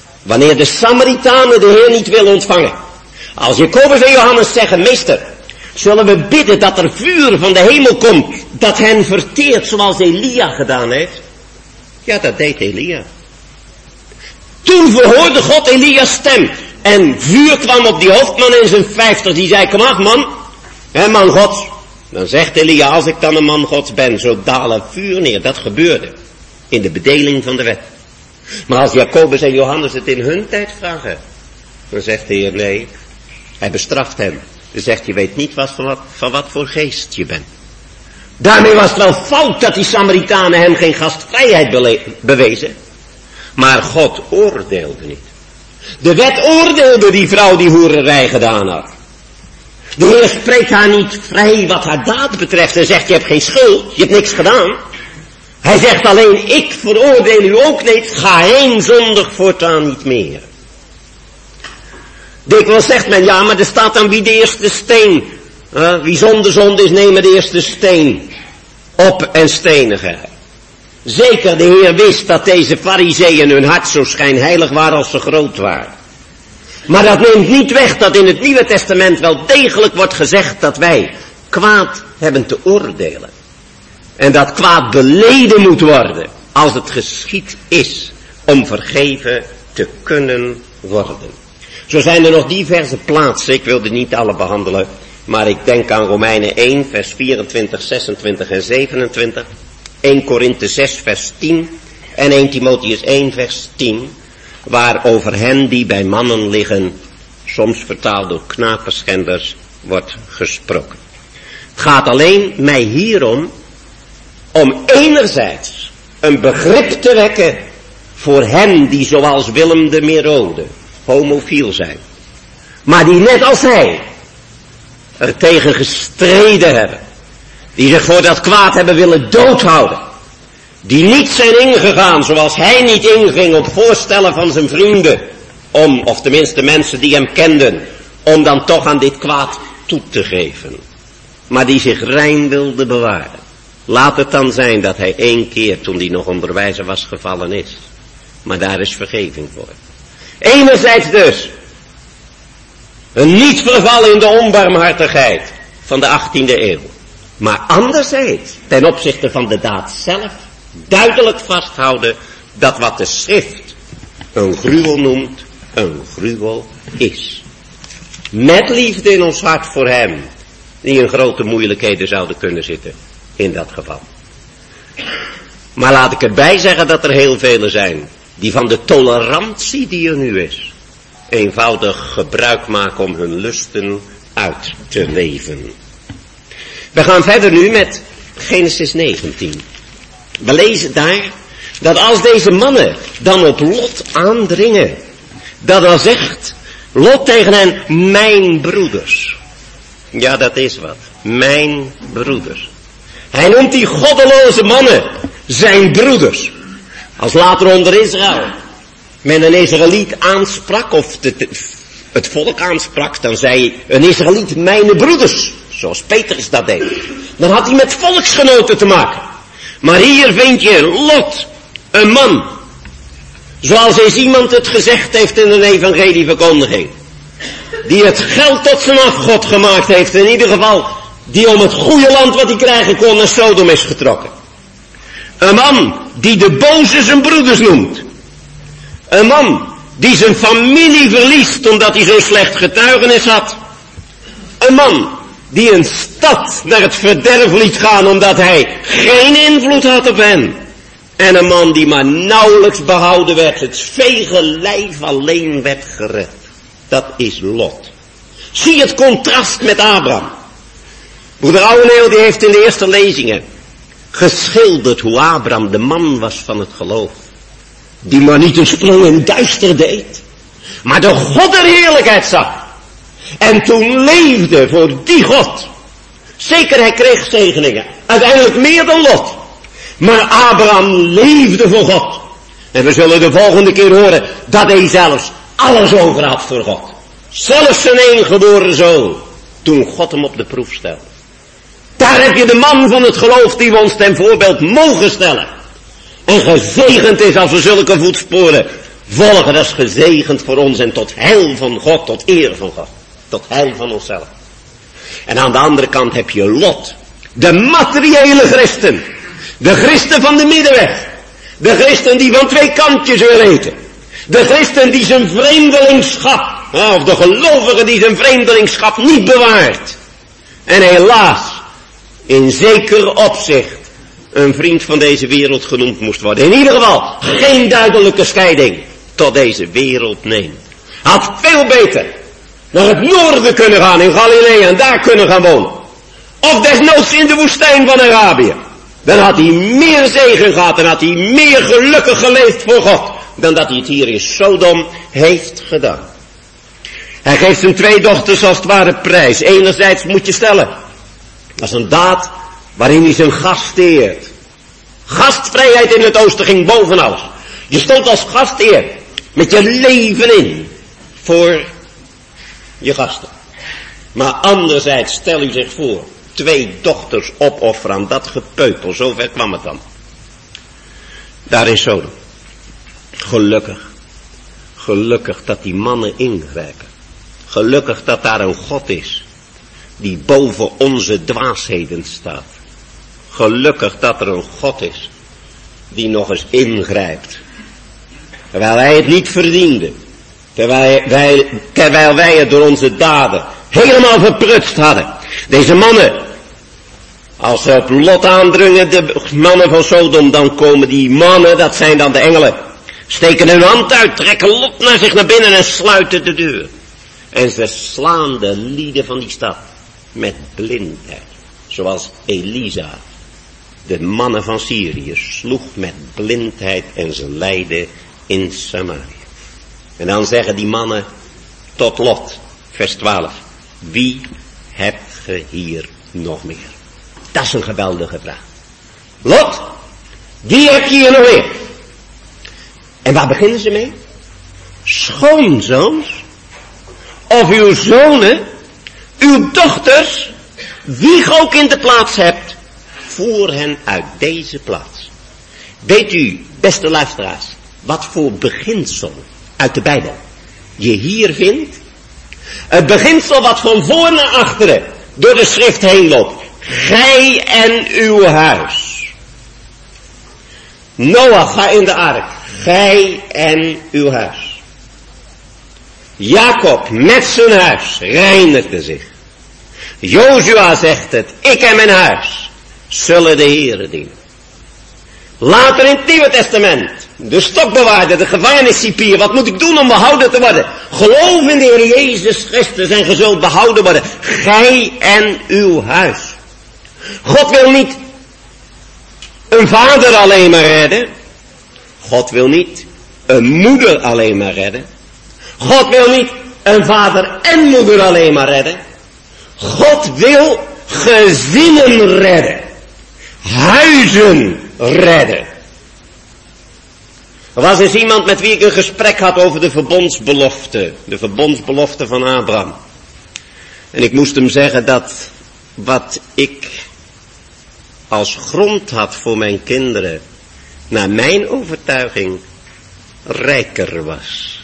Wanneer de Samaritanen de Heer niet willen ontvangen. Als Jacobus en Johannes zeggen, meester, Zullen we bidden dat er vuur van de hemel komt, dat hen verteert zoals Elia gedaan heeft? Ja, dat deed Elia. Toen verhoorde God Elia's stem. En vuur kwam op die hoofdman in zijn vijftig. Die zei, kom af man. Hè, man Gods. Dan zegt Elia, als ik dan een man Gods ben, zo dalen vuur neer. Dat gebeurde. In de bedeling van de wet. Maar als Jacobus en Johannes het in hun tijd vragen. Dan zegt de Heer, nee. Hij bestraft hen. Hij zegt, je weet niet wat, van, wat, van wat voor geest je bent. Daarmee was het wel fout dat die Samaritanen hem geen gastvrijheid bele- bewezen. Maar God oordeelde niet. De wet oordeelde die vrouw die hoererij gedaan had. De Heer spreekt haar niet vrij wat haar daad betreft en zegt, je hebt geen schuld, je hebt niks gedaan. Hij zegt alleen, ik veroordeel u ook niet, ga heen zondig voortaan niet meer. Dikwijls zegt men, ja, maar er staat dan wie de eerste steen, uh, wie zonder zonde is, nemen de eerste steen op en stenigen. Zeker, de Heer wist dat deze farizeeën hun hart zo schijnheilig waren als ze groot waren. Maar dat neemt niet weg dat in het Nieuwe Testament wel degelijk wordt gezegd dat wij kwaad hebben te oordelen. En dat kwaad beleden moet worden als het geschied is om vergeven te kunnen worden. Zo zijn er nog diverse plaatsen, ik wilde niet alle behandelen, maar ik denk aan Romeinen één, vers vierentwintig, zesentwintig en zevenentwintig. één Korinthe zes vers tien en één Timotheus één vers tien, waar over hen die bij mannen liggen, soms vertaald door knapenschenders, wordt gesproken. Het gaat alleen mij hierom om enerzijds een begrip te wekken voor hen die zoals Willem de Merode homofiel zijn, maar die net als hij er tegen gestreden hebben. Die zich voor dat kwaad hebben willen doodhouden. Die niet zijn ingegaan zoals hij niet inging op voorstellen van zijn vrienden. Om, of tenminste mensen die hem kenden, om dan toch aan dit kwaad toe te geven. Maar die zich rein wilde bewaren. Laat het dan zijn dat hij één keer toen hij nog onderwijzer was gevallen is. Maar daar is vergeving voor. Enerzijds dus een niet vervallen in de onbarmhartigheid van de achttiende eeuw. Maar anderzijds, ten opzichte van de daad zelf, duidelijk vasthouden dat wat de schrift een gruwel noemt, een gruwel is. Met liefde in ons hart voor hem, die in grote moeilijkheden zouden kunnen zitten, in dat geval. Maar laat ik erbij zeggen dat er heel velen zijn, die van de tolerantie die er nu is, eenvoudig gebruik maken om hun lusten uit te leven. We gaan verder nu met Genesis negentien. We lezen daar dat als deze mannen dan op Lot aandringen, dat dan zegt Lot tegen hen, mijn broeders. Ja, dat is wat. Mijn broeders. Hij noemt die goddeloze mannen zijn broeders. Als later onder Israël men een Israëliet aansprak, of de, de, het volk aansprak, dan zei een Israëliet, mijn broeders. Zoals Petrus dat deed. Dan had hij met volksgenoten te maken. Maar hier vind je Lot, een man. Zoals eens iemand het gezegd heeft in een evangelieverkondiging. Die het geld tot zijn afgod gemaakt heeft. In ieder geval, die om het goede land wat hij krijgen kon naar Sodom is getrokken. Een man die de boze zijn broeders noemt. Een man die zijn familie verliest omdat hij zo'n slecht getuigenis had. Een man die een stad naar het verderf liet gaan omdat hij geen invloed had op hen. En een man die maar nauwelijks behouden werd, het vege lijf alleen werd gered. Dat is Lot. Zie het contrast met Abraham. Broeder Ouweneel die heeft in de eerste lezingen geschilderd hoe Abraham de man was van het geloof. Die maar niet een sprong in duister deed, maar de God der heerlijkheid zag. En toen leefde voor die God. Zeker, hij kreeg zegeningen. Uiteindelijk meer dan Lot. Maar Abraham leefde voor God. En we zullen de volgende keer horen dat hij zelfs alles over had voor God. Zelfs zijn eengeboren zoon. Toen God hem op de proef stelde. Daar heb je de man van het geloof die we ons ten voorbeeld mogen stellen. En gezegend is als we zulke voetsporen volgen. Dat is gezegend voor ons en tot heil van God, tot eer van God. Tot heil van onszelf. En aan de andere kant heb je Lot. De materiële christen. De christen van de middenweg. De christen die van twee kantjes wil eten. De christen die zijn vreemdelingschap, of de gelovige die zijn vreemdelingschap niet bewaart. En helaas, in zeker opzicht, een vriend van deze wereld genoemd moest worden. In ieder geval, geen duidelijke scheiding tot deze wereld neemt. Had veel beter naar het noorden kunnen gaan in Galilea en daar kunnen gaan wonen. Of desnoods in de woestijn van Arabië. Dan had hij meer zegen gehad en had hij meer gelukkig geleefd voor God. Dan dat hij het hier in Sodom heeft gedaan. Hij geeft zijn twee dochters als het ware prijs. Enerzijds moet je stellen. Dat is een daad waarin hij zijn gast eert. Gastvrijheid in het oosten ging boven alles. Je stond als gastheer met je leven in voor je gasten. Maar anderzijds stel u zich voor. Twee dochters opofferen aan dat gepeupel. Zover kwam het dan. Daar in Sodom. Gelukkig. Gelukkig dat die mannen ingrijpen. Gelukkig dat daar een God is. Die boven onze dwaasheden staat. Gelukkig dat er een God is. Die nog eens ingrijpt. Terwijl wij het niet verdienden. Terwijl wij, terwijl wij het door onze daden helemaal verprutst hadden. Deze mannen. Als ze op Lot aandringen, de mannen van Sodom, dan komen die mannen, dat zijn dan de engelen. Steken hun hand uit, trekken Lot naar zich naar binnen en sluiten de deur. En ze slaan de lieden van die stad met blindheid. Zoals Elisa, de mannen van Syrië, sloeg met blindheid en ze leidden in Samaria. En dan zeggen die mannen tot Lot, vers twaalf. Wie hebt ge hier nog meer? Dat is een geweldige vraag. Lot, wie heb je hier nog meer? En waar beginnen ze mee? Schoonzoons, of uw zonen, uw dochters, wie ge ook in de plaats hebt, voer hen uit deze plaats. Weet u, beste luisteraars, wat voor beginsel uit de Bijbel je hier vindt? Het beginsel wat van voor naar achteren door de schrift heen loopt. Gij en uw huis. Noach, ga in de ark. Gij en uw huis. Jacob met zijn huis reinigde zich. Jozua zegt het. Ik en mijn huis zullen de Heere dienen. Later in het Nieuwe Testament. De stokbewaarder, de gevangeniscipier. Wat moet ik doen om behouden te worden? Geloof in de Heer Jezus Christus en ge zult behouden worden. Gij en uw huis. God wil niet een vader alleen maar redden. God wil niet een moeder alleen maar redden. God wil niet een vader en moeder alleen maar redden. God wil gezinnen redden. Huizen redden. Er was eens iemand met wie ik een gesprek had over de verbondsbelofte. De verbondsbelofte van Abraham. En ik moest hem zeggen dat wat ik als grond had voor mijn kinderen, naar mijn overtuiging, rijker was.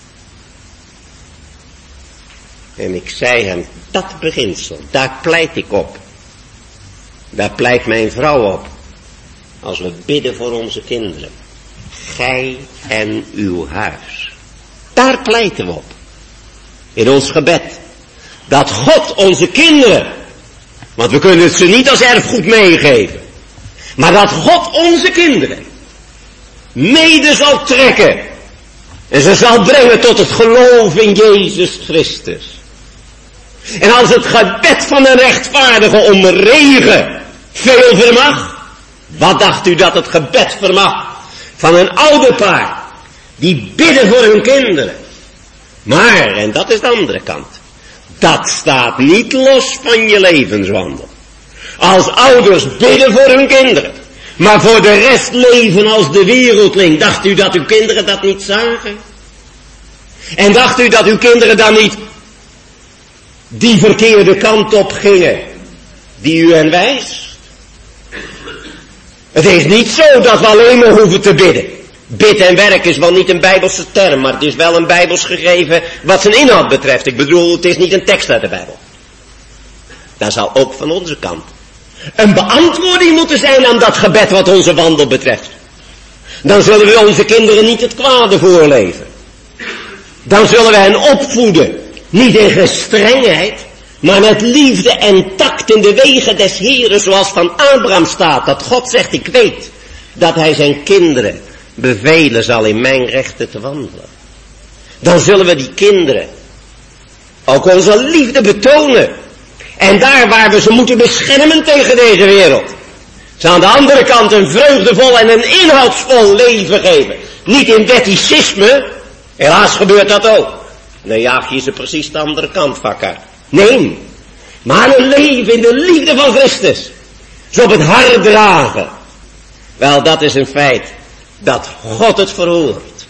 En ik zei hem, dat beginsel, daar pleit ik op. Daar pleit mijn vrouw op. Als we bidden voor onze kinderen. Gij en uw huis. Daar pleiten we op. In ons gebed. Dat God onze kinderen, want we kunnen het ze niet als erfgoed meegeven. Maar dat God onze kinderen mede zal trekken. En ze zal brengen tot het geloof in Jezus Christus. En als het gebed van een rechtvaardige om regen veel vermag. Wat dacht u dat het gebed vermag van een ouderpaar die bidden voor hun kinderen. Maar, en dat is de andere kant. Dat staat niet los van je levenswandel. Als ouders bidden voor hun kinderen. Maar voor de rest leven als de wereldling. Dacht u dat uw kinderen dat niet zagen? En dacht u dat uw kinderen dan niet die verkeerde kant op gingen die u hen wijst? Het is niet zo dat we alleen maar hoeven te bidden. Bid en werk is wel niet een Bijbelse term, maar het is wel een Bijbels gegeven wat zijn inhoud betreft. Ik bedoel, het is niet een tekst uit de Bijbel. Dat zal ook van onze kant een beantwoording moeten zijn aan dat gebed wat onze wandel betreft. Dan zullen we onze kinderen niet het kwade voorleven. Dan zullen we hen opvoeden, niet in gestrengheid, maar met liefde en tact in de wegen des Heeren, zoals van Abraham staat, dat God zegt, ik weet dat hij zijn kinderen bevelen zal in mijn rechten te wandelen. Dan zullen we die kinderen ook onze liefde betonen. En daar waar we ze moeten beschermen tegen deze wereld, ze aan de andere kant een vreugdevol en een inhoudsvol leven geven. Niet in wetticisme, helaas gebeurt dat ook. Dan jaag je ze precies de andere kant van elkaar. Nee, maar een leven in de liefde van Christus. Ze op het hart dragen. Wel, dat is een feit dat God het verhoort.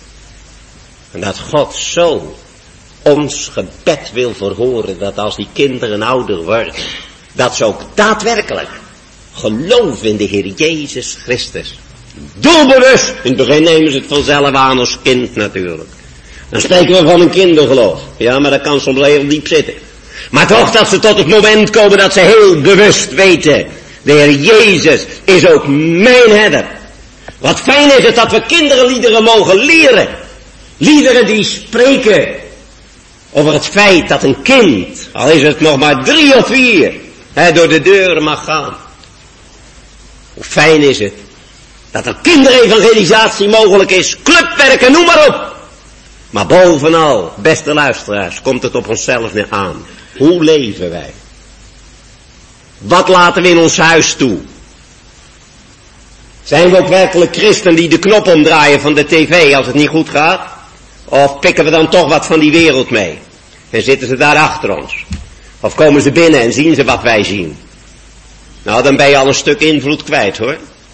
En dat God zo ons gebed wil verhoren, dat als die kinderen ouder worden, dat ze ook daadwerkelijk geloven in de Heer Jezus Christus. Doelbewust. In het begin nemen ze het vanzelf aan als kind natuurlijk. Dan spreken we van een kindergeloof. Ja, maar dat kan soms heel diep zitten. Maar toch dat ze tot het moment komen dat ze heel bewust weten, de Heer Jezus is ook mijn herder. Wat fijn is het dat we kinderliederen mogen leren. Liederen die spreken over het feit dat een kind, al is het nog maar drie of vier, hè, door de deuren mag gaan. Hoe fijn is het dat er kinderevangelisatie mogelijk is, clubwerken, noem maar op. Maar bovenal, beste luisteraars, komt het op onszelf weer aan. Hoe leven wij? Wat laten we in ons huis toe? Zijn we ook werkelijk christen die de knop omdraaien van de tv als het niet goed gaat? Of pikken we dan toch wat van die wereld mee? En zitten ze daar achter ons? Of komen ze binnen en zien ze wat wij zien? Nou, dan ben je al een stuk invloed kwijt, hoor.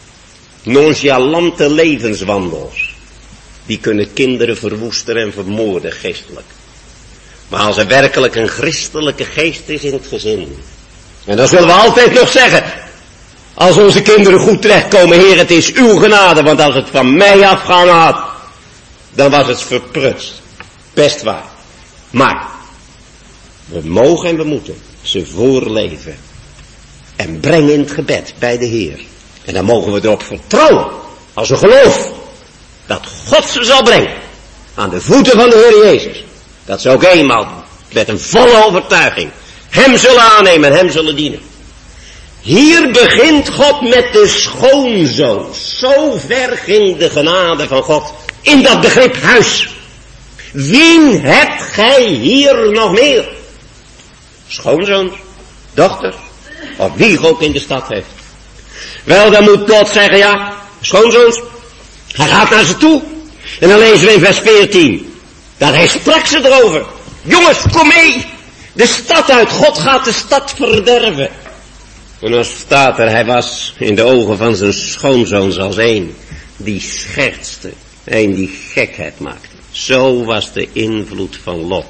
Nonchalante levenswandels, die kunnen kinderen verwoesten en vermoorden geestelijk. Maar als er werkelijk een christelijke geest is in het gezin, en dan zullen we altijd nog zeggen, als onze kinderen goed terechtkomen, Heer, het is uw genade, want als het van mij afgaan had, dan was het verprutst. Best waar. Maar we mogen en we moeten ze voorleven en brengen in het gebed bij de Heer. En dan mogen we erop vertrouwen, als een geloof, dat God ze zal brengen aan de voeten van de Heer Jezus. Dat ze ook eenmaal met een volle overtuiging hem zullen aannemen en hem zullen dienen. Hier begint God met de schoonzoon. Zo ver ging de genade van God in dat begrip huis. Wien hebt gij hier nog meer? Schoonzoons, dochters, of wie ook in de stad heeft. Wel, dan moet God zeggen, ja, schoonzoons, hij gaat naar ze toe. En dan lezen we in vers veertien, dat hij sprak ze erover. Jongens, kom mee, de stad uit, God gaat de stad verderven. En dan staat er, hij was in de ogen van zijn schoonzoons als een die schertste, een die gekheid maakte. Zo was de invloed van Lot.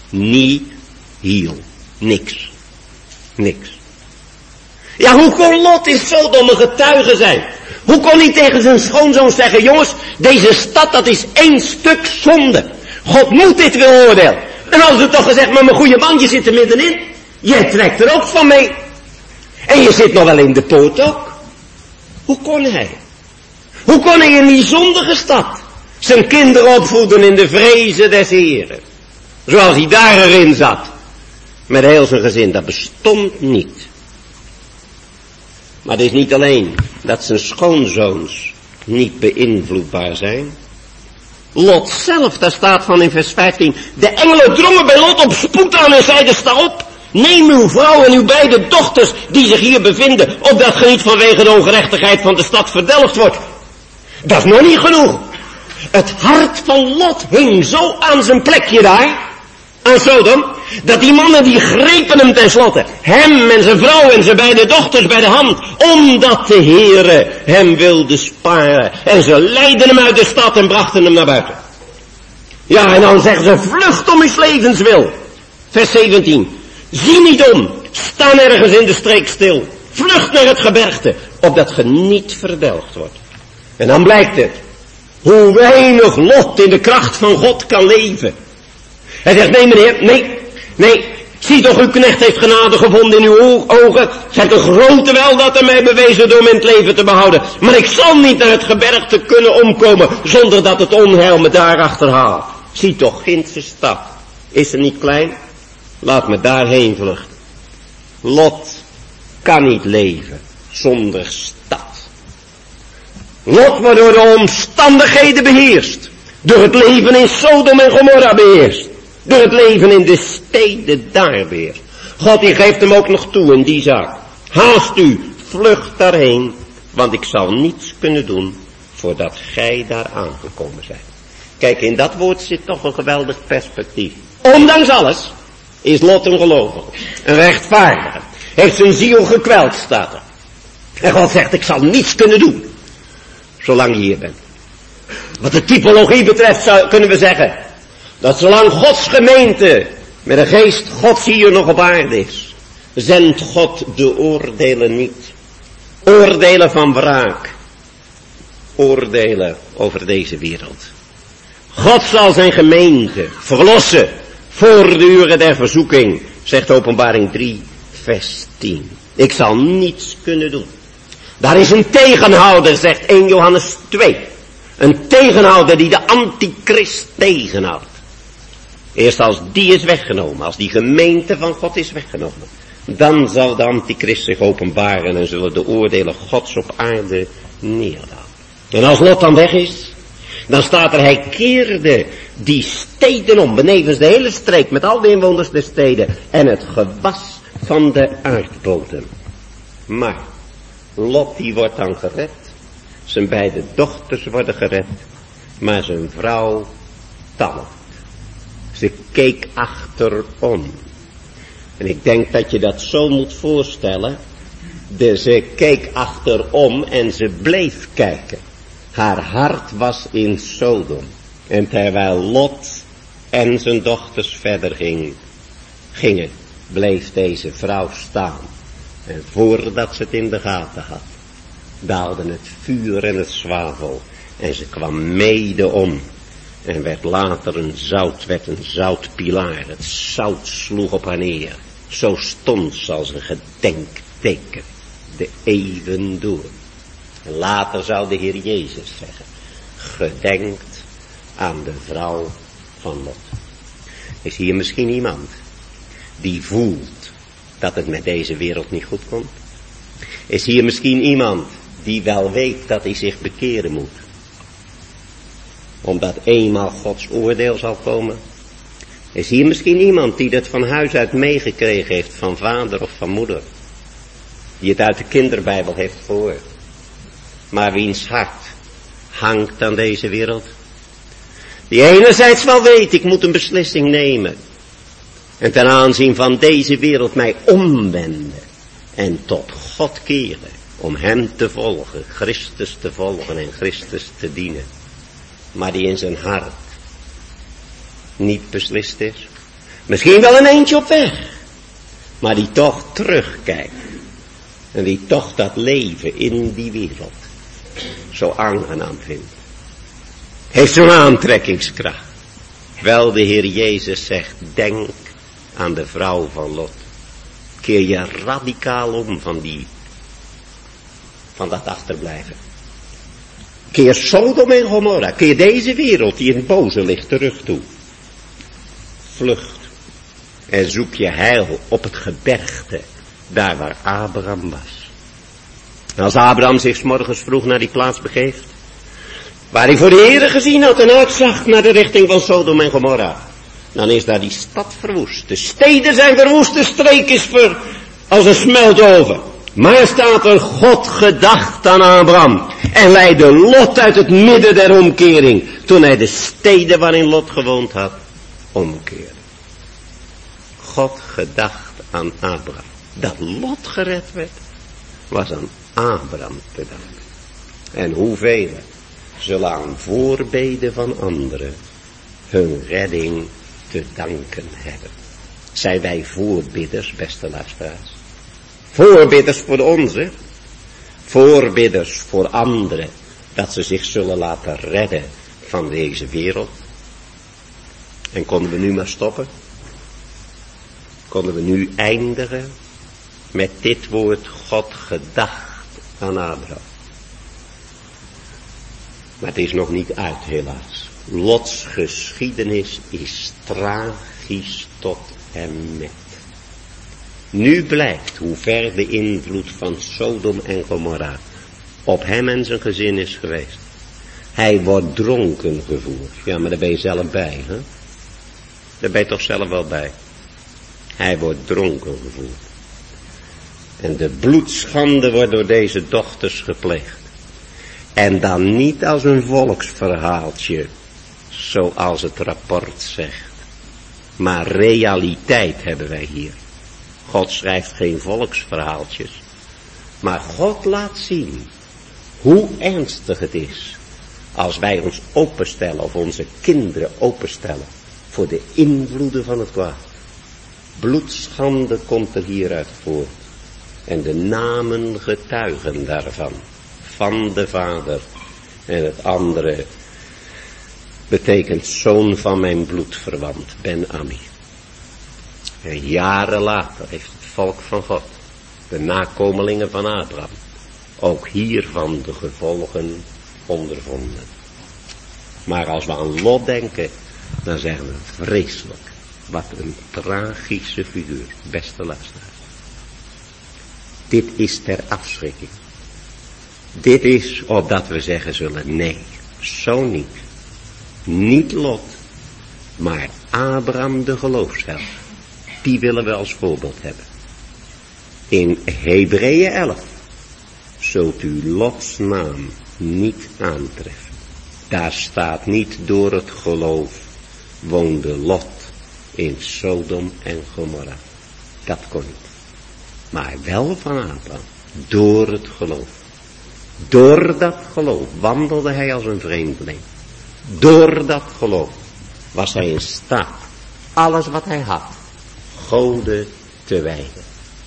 Nihil, niks, niks. Ja, hoe kon Lot in Sodom een getuige zijn? Hoe kon hij tegen zijn schoonzoon zeggen, jongens, deze stad dat is één stuk zonde. God moet dit weer oordelen. En hadden ze toch gezegd, maar mijn goede man, je zit er middenin. Jij trekt er ook van mee. En je zit nog wel in de poort ook. Hoe kon hij? Hoe kon hij in die zondige stad zijn kinderen opvoeden in de vrezen des Heren? Zoals hij daar erin zat. Met heel zijn gezin. Dat bestond niet. Maar het is niet alleen dat zijn schoonzoons niet beïnvloedbaar zijn. Lot zelf, daar staat van in vers vijftien. De engelen drongen bij Lot op spoed aan en zeiden, sta op. Neem uw vrouw en uw beide dochters die zich hier bevinden, opdat ge niet vanwege de ongerechtigheid van de stad verdelgd wordt. Dat is nog niet genoeg. Het hart van Lot hing zo aan zijn plekje daar, aan Sodom, dat die mannen die grepen hem tenslotte, hem en zijn vrouw en zijn beide dochters bij de hand, omdat de Heere hem wilde sparen. En ze leidden hem uit de stad en brachten hem naar buiten. Ja, en dan zeggen ze, vlucht om uw levenswil. Vers zeventien. Zie niet om, sta nergens in de streek stil. Vlucht naar het gebergte, opdat ge niet verdelgd wordt. En dan blijkt het, hoe weinig Lot in de kracht van God kan leven. Hij zegt, nee meneer, nee, nee, Zie toch, uw knecht heeft genade gevonden in uw ogen. Zijt een grote wel dat er mij bewezen door me in het leven te behouden. Maar ik zal niet naar het gebergte kunnen omkomen, zonder dat het onheil me daar achterhaalt. Zie toch, Gindse stad. Is ze niet klein? Laat me daarheen vluchten. Lot kan niet leven zonder stad. Lot wordt door de omstandigheden beheerst. Door het leven in Sodom en Gomorra beheerst. Door het leven in de steden daar beheerst. God die geeft hem ook nog toe in die zaak. Haast u, vlucht daarheen, want ik zal niets kunnen doen voordat gij daar aangekomen zijt. Kijk, in dat woord zit toch een geweldig perspectief. Ondanks alles is Lot een gelovige, een rechtvaardige. Heeft zijn ziel gekweld, staat er. En God zegt, ik zal niets kunnen doen, zolang je hier bent. Wat de typologie betreft zou, kunnen we zeggen, dat zolang Gods gemeente met de geest Gods hier nog op aarde is, zendt God de oordelen niet. Oordelen van wraak. Oordelen over deze wereld. God zal zijn gemeente verlossen voor de uren der verzoeking, zegt Openbaring drie, vers tien. Ik zal niets kunnen doen. Daar is een tegenhouder, zegt eerste Johannes twee. Een tegenhouder die de antichrist tegenhoudt. Eerst als die is weggenomen, als die gemeente van God is weggenomen, dan zal de antichrist zich openbaren en zullen de oordelen Gods op aarde neerdalen. En als Lot dan weg is, dan staat er, hij keerde die steden om, benevens de hele streek met al de inwoners der steden en het gewas van de aardbodem. Maar Lot die wordt dan gered, zijn beide dochters worden gered, maar zijn vrouw talmt. Ze keek achterom. En ik denk dat je dat zo moet voorstellen. De, ze keek achterom en ze bleef kijken. Haar hart was in Sodom. En terwijl Lot en zijn dochters verder ging, gingen, bleef deze vrouw staan. En voordat ze het in de gaten had, daalden het vuur en het zwavel. En ze kwam mede om. En werd later een zout, werd een zoutpilaar. Het zout sloeg op haar neer. Zo stond ze als een gedenkteken. De eeuwen door. En later zou de Heer Jezus zeggen. Gedenkt aan de vrouw van Lot. Is hier misschien iemand die voelt dat het met deze wereld niet goed komt? Is hier misschien iemand die wel weet dat hij zich bekeren moet? Omdat eenmaal Gods oordeel zal komen. Is hier misschien iemand die dat van huis uit meegekregen heeft van vader of van moeder. Die het uit de kinderbijbel heeft gehoord. Maar wiens hart hangt aan deze wereld. Die enerzijds wel weet, ik moet een beslissing nemen. En ten aanzien van deze wereld mij omwenden. En tot God keren. Om hem te volgen, Christus te volgen en Christus te dienen. Maar die in zijn hart niet beslist is. Misschien wel een eentje op weg. Maar die toch terugkijkt. En die toch dat leven in die wereld zo aangenaam vindt. Heeft zo'n aantrekkingskracht. Wel, de Heer Jezus zegt, denk aan de vrouw van Lot. Keer je radicaal om van die, van dat achterblijven. Keer Sodom en Gomorra, keer deze wereld die in het boze ligt terug toe. Vlucht en zoek je heil op het gebergte, daar waar Abraham was. En als Abraham zich 's morgens vroeg naar die plaats begeeft, waar hij voor de Heere gezien had en uitzag naar de richting van Sodom en Gomorra, dan is daar die stad verwoest. De steden zijn verwoest, de streek is ver, als een smeltoven. Maar staat er, God gedacht aan Abraham en leidde Lot uit het midden der omkering, toen hij de steden waarin Lot gewoond had, omkeerde. God gedacht aan Abraham. Dat Lot gered werd, was aan Abraham te danken. En hoeveel zullen aan voorbeden van anderen hun redding te danken hebben. Zijn wij voorbidders, beste luisteraars? Voorbidders voor onze, voorbidders voor anderen, dat ze zich zullen laten redden van deze wereld. En konden we nu maar stoppen? konden we nu eindigen met dit woord: God gedacht aan Abraham. Maar het is nog niet uit, helaas. Lots geschiedenis is tragisch tot en met. Nu blijkt hoe ver de invloed van Sodom en Gomorra op hem en zijn gezin is geweest. Hij wordt dronken gevoerd. Ja, maar daar ben je zelf bij, hè? Daar ben je toch zelf wel bij. Hij wordt dronken gevoerd. En de bloedschande wordt door deze dochters gepleegd. En dan niet als een volksverhaaltje, zoals het rapport zegt. Maar realiteit hebben wij hier. God schrijft geen volksverhaaltjes. Maar God laat zien hoe ernstig het is als wij ons openstellen, of onze kinderen openstellen, voor de invloeden van het kwaad. Bloedschande komt er hieruit voort. En de namen getuigen daarvan. Van de vader. En het andere betekent zoon van mijn bloedverwant, Ben-Ami. En jaren later heeft het volk van God, de nakomelingen van Abraham, ook hiervan de gevolgen ondervonden. Maar als we aan Lot denken, dan zeggen we vreselijk. Wat een tragische figuur, beste luisteraars. Dit is ter afschrikking. Dit is opdat we zeggen zullen, nee, zo niet. Niet Lot, maar Abraham de geloofsheld. Die willen we als voorbeeld hebben. In Hebreeën elf zult u Lots naam niet aantreffen. Daar staat niet: door het geloof woonde Lot in Sodom en Gomorra. Dat kon niet. Maar wel van Abraham. Door het geloof. Door dat geloof wandelde hij als een vreemdeling. Door dat geloof was hij in staat alles wat hij had Gode te wijden.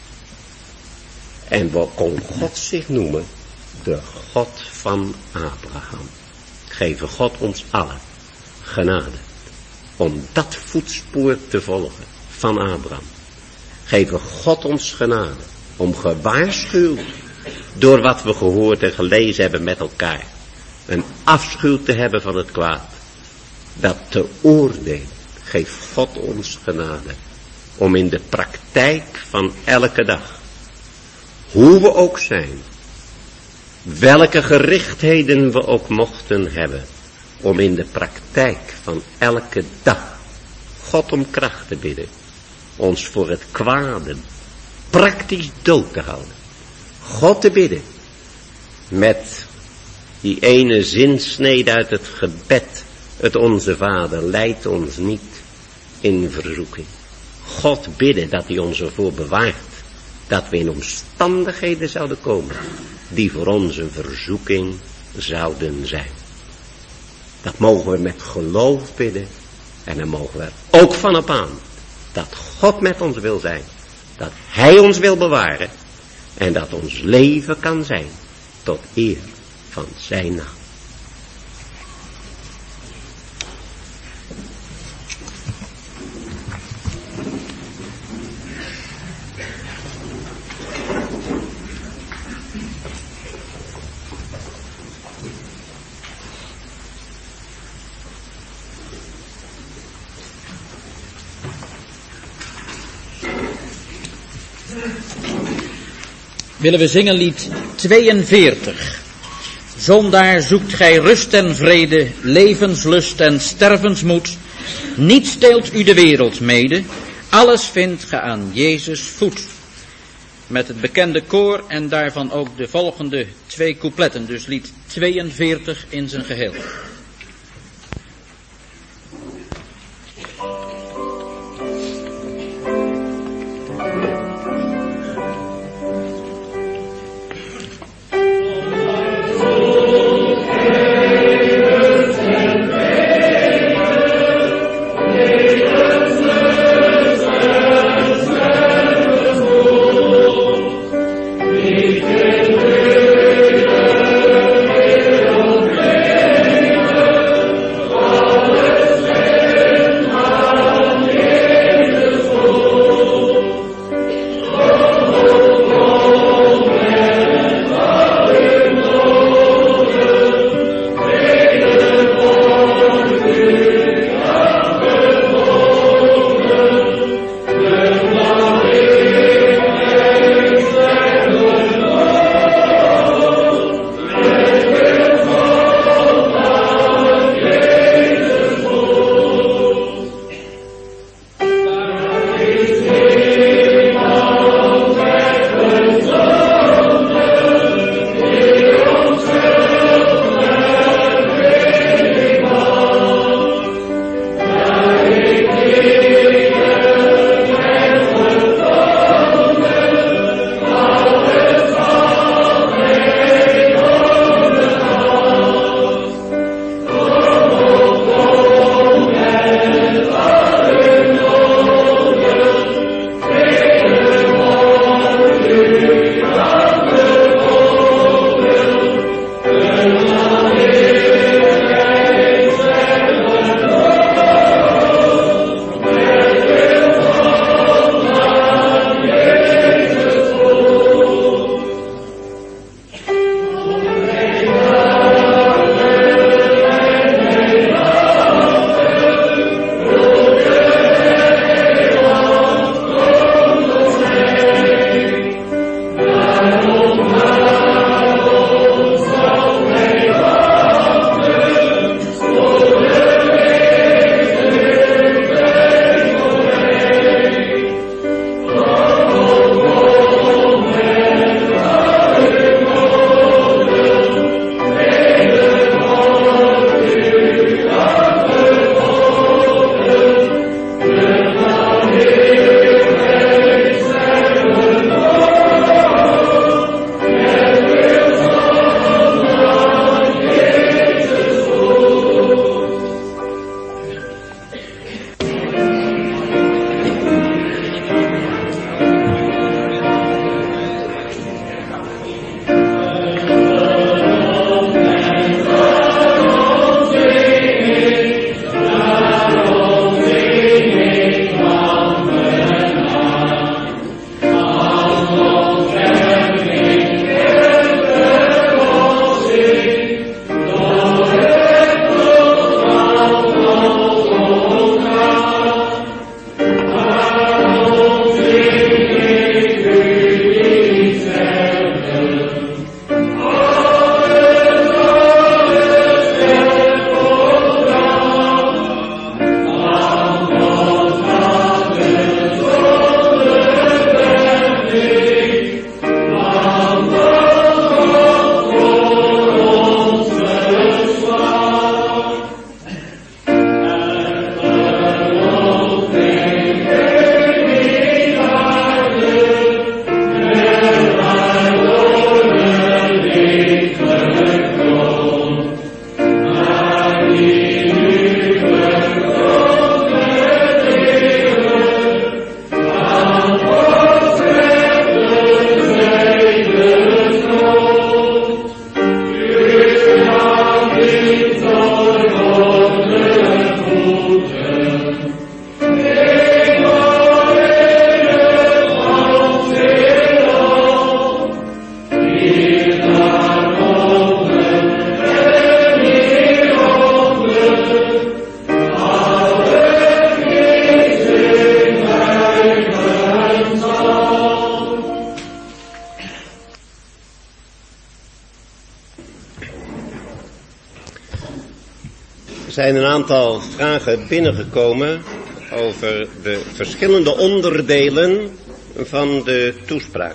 En wat kon God zich noemen? De God van Abraham. Geven God ons allen genade om dat voetspoor te volgen van Abraham. Geven God ons genade om gewaarschuwd door wat we gehoord en gelezen hebben met elkaar, een afschuw te hebben van het kwaad, dat te oordelen. Geeft God ons genade om in de praktijk van elke dag, hoe we ook zijn, welke gerichtheden we ook mochten hebben, om in de praktijk van elke dag God om kracht te bidden, ons voor het kwade praktisch dood te houden. God te bidden met die ene zinsnede uit het gebed: het Onze Vader, leid ons niet in verzoeking. God bidden dat hij ons ervoor bewaart dat we in omstandigheden zouden komen die voor ons een verzoeking zouden zijn. Dat mogen we met geloof bidden. En dan mogen we er ook van op aan dat God met ons wil zijn, dat hij ons wil bewaren en dat ons leven kan zijn tot eer van zijn naam. Willen we zingen lied tweeënveertig. Zondaar, zoekt gij rust en vrede, levenslust en stervensmoed. Niet steelt u de wereld mede, alles vindt ge aan Jezus voet. Met het bekende koor en daarvan ook de volgende twee coupletten, dus lied tweeënveertig in zijn geheel. We Er zijn een aantal vragen binnengekomen over de verschillende onderdelen van de toespraak.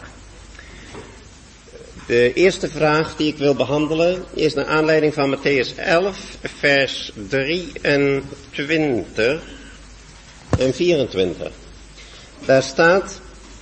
De eerste vraag die ik wil behandelen is naar aanleiding van Mattheüs elf, vers drieëntwintig en vierentwintig. Daar staat,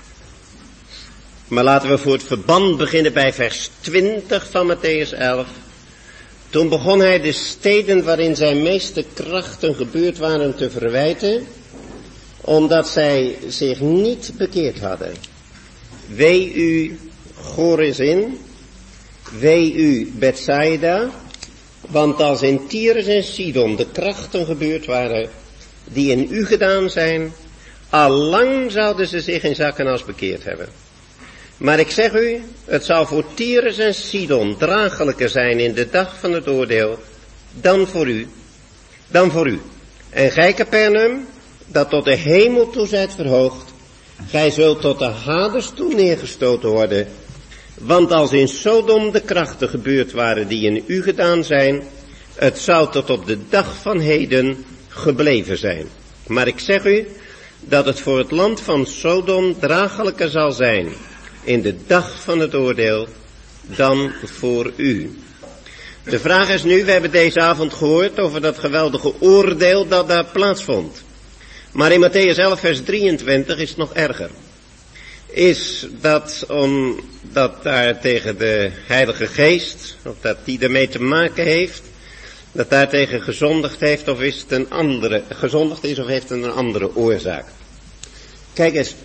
maar laten we voor het verband beginnen bij vers twintig van Mattheüs elf. Toen begon hij de steden waarin zijn meeste krachten gebeurd waren te verwijten, omdat zij zich niet bekeerd hadden. Wee u Chorazin, wee u Bethsaida, want als in Tyrus en Sidon de krachten gebeurd waren die in u gedaan zijn, allang zouden ze zich in zak en as bekeerd hebben. Maar ik zeg u, het zal voor Tyrus en Sidon dragelijker zijn in de dag van het oordeel dan voor u, dan voor u. En gij Capernaum, dat tot de hemel toe zijt verhoogd, gij zult tot de Hades toe neergestoten worden. Want als in Sodom de krachten gebeurd waren die in u gedaan zijn, het zou tot op de dag van heden gebleven zijn. Maar ik zeg u, dat het voor het land van Sodom dragelijker zal zijn in de dag van het oordeel dan voor u. De vraag is nu, we hebben deze avond gehoord over dat geweldige oordeel dat daar plaatsvond. Maar in Mattheüs elf vers drieëntwintig is het nog erger. Is dat omdat daar tegen de Heilige Geest, of dat die ermee te maken heeft, dat daar tegen gezondigd heeft, of is het een andere, gezondigd is of heeft het een andere oorzaak? Kijk eens.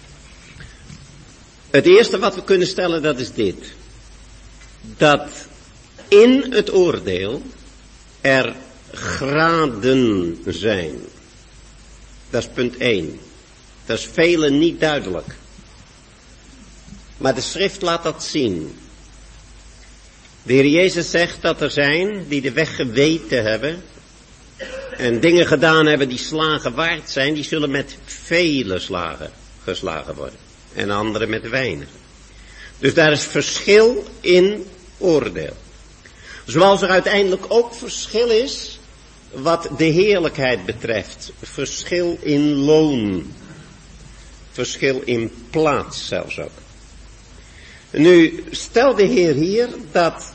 Het eerste wat we kunnen stellen, dat is dit. Dat in het oordeel er graden zijn. Dat is punt één. Dat is velen niet duidelijk. Maar de schrift laat dat zien. De Heer Jezus zegt dat er zijn die de weg geweten hebben en dingen gedaan hebben die slagen waard zijn, die zullen met vele slagen geslagen worden. En anderen met weinig. Dus daar is verschil in oordeel. Zoals er uiteindelijk ook verschil is wat de heerlijkheid betreft. Verschil in loon. Verschil in plaats zelfs ook. Nu stelt de Heer hier dat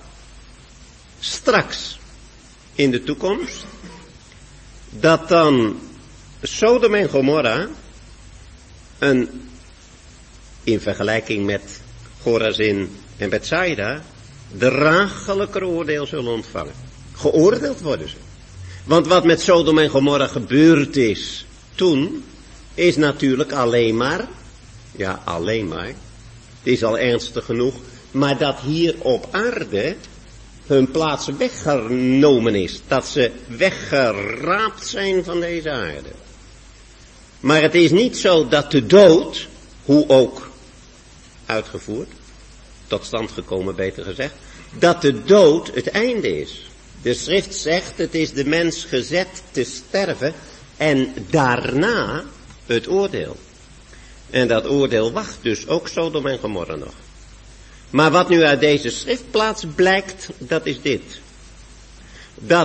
straks in de toekomst, dat dan Sodom en Gomorra een, in vergelijking met Chorazin en Bethsaida, dragelijker oordeel zullen ontvangen. Geoordeeld worden ze. Want wat met Sodom en Gomorra gebeurd is toen, is natuurlijk alleen maar, ja alleen maar, het is al ernstig genoeg, maar dat hier op aarde hun plaats weggenomen is. Dat ze weggeraapt zijn van deze aarde. Maar het is niet zo dat de dood, hoe ook uitgevoerd, tot stand gekomen beter gezegd, dat de dood het einde is. De schrift zegt, het is de mens gezet te sterven en daarna het oordeel. En dat oordeel wacht dus ook Sodom en Gomorra nog. Maar wat nu uit deze schriftplaats blijkt, dat is dit. Dat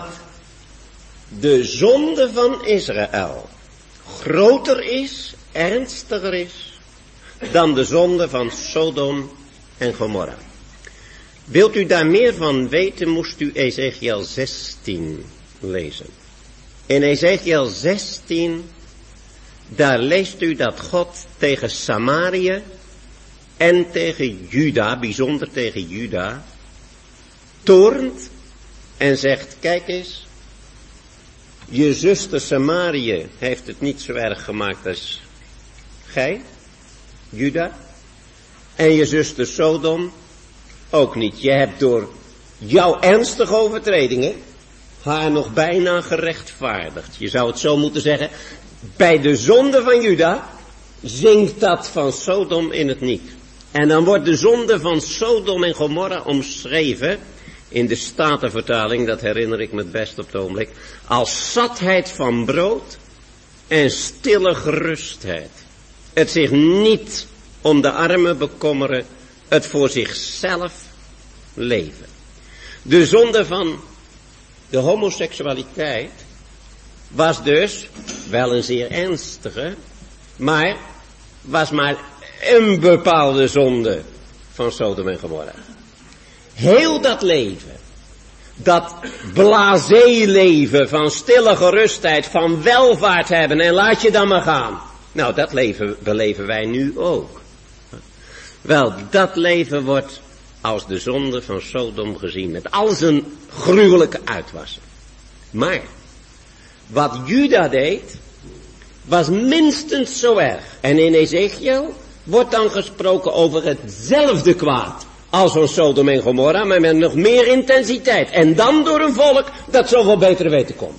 de zonde van Israël groter is, ernstiger is, dan de zonde van Sodom en Gomorra. Wilt u daar meer van weten, moest u Ezekiel zestien lezen. In Ezekiel zestien, daar leest u dat God tegen Samarië en tegen Juda, bijzonder tegen Juda, toornt en zegt, kijk eens, je zuster Samarië heeft het niet zo erg gemaakt als gij, Juda, en je zuster Sodom ook niet. Je hebt door jouw ernstige overtredingen haar nog bijna gerechtvaardigd. Je zou het zo moeten zeggen, bij de zonde van Juda zinkt dat van Sodom in het niet. En dan wordt de zonde van Sodom en Gomorra omschreven in de Statenvertaling, dat herinner ik me het best op het ogenblik, als zatheid van brood en stille gerustheid. Het zich niet om de armen bekommeren, het voor zichzelf leven. De zonde van de homoseksualiteit was dus wel een zeer ernstige, maar was maar een bepaalde zonde van Sodom en Gomorra. Heel dat leven, dat blasé leven van stille gerustheid, van welvaart hebben en laat je dan maar gaan. Nou, dat leven beleven wij nu ook. Wel, dat leven wordt als de zonde van Sodom gezien, met al zijn gruwelijke uitwassen. Maar wat Juda deed, was minstens zo erg. En in Ezekiel wordt dan gesproken over hetzelfde kwaad als van Sodom en Gomorra, maar met nog meer intensiteit. En dan door een volk dat zoveel beter weet te komen.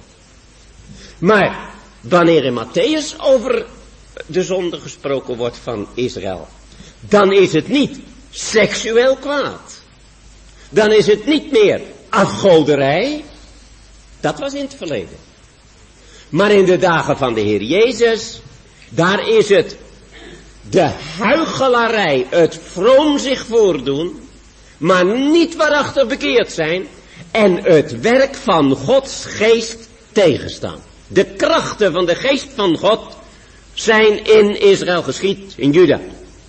Maar wanneer in Matthäus over de zonde gesproken wordt van Israël, dan is het niet seksueel kwaad. Dan is het niet meer afgoderij. Dat was in het verleden. Maar in de dagen van de Heer Jezus, daar is het de huichelarij, het vroom zich voordoen, maar niet waarachtig bekeerd zijn en het werk van Gods geest tegenstaan. De krachten van de geest van God zijn in Israël geschied, in Juda.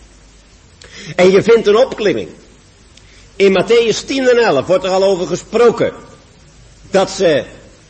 En je vindt een opklimming. In Matthäus tien en elf wordt er al over gesproken dat ze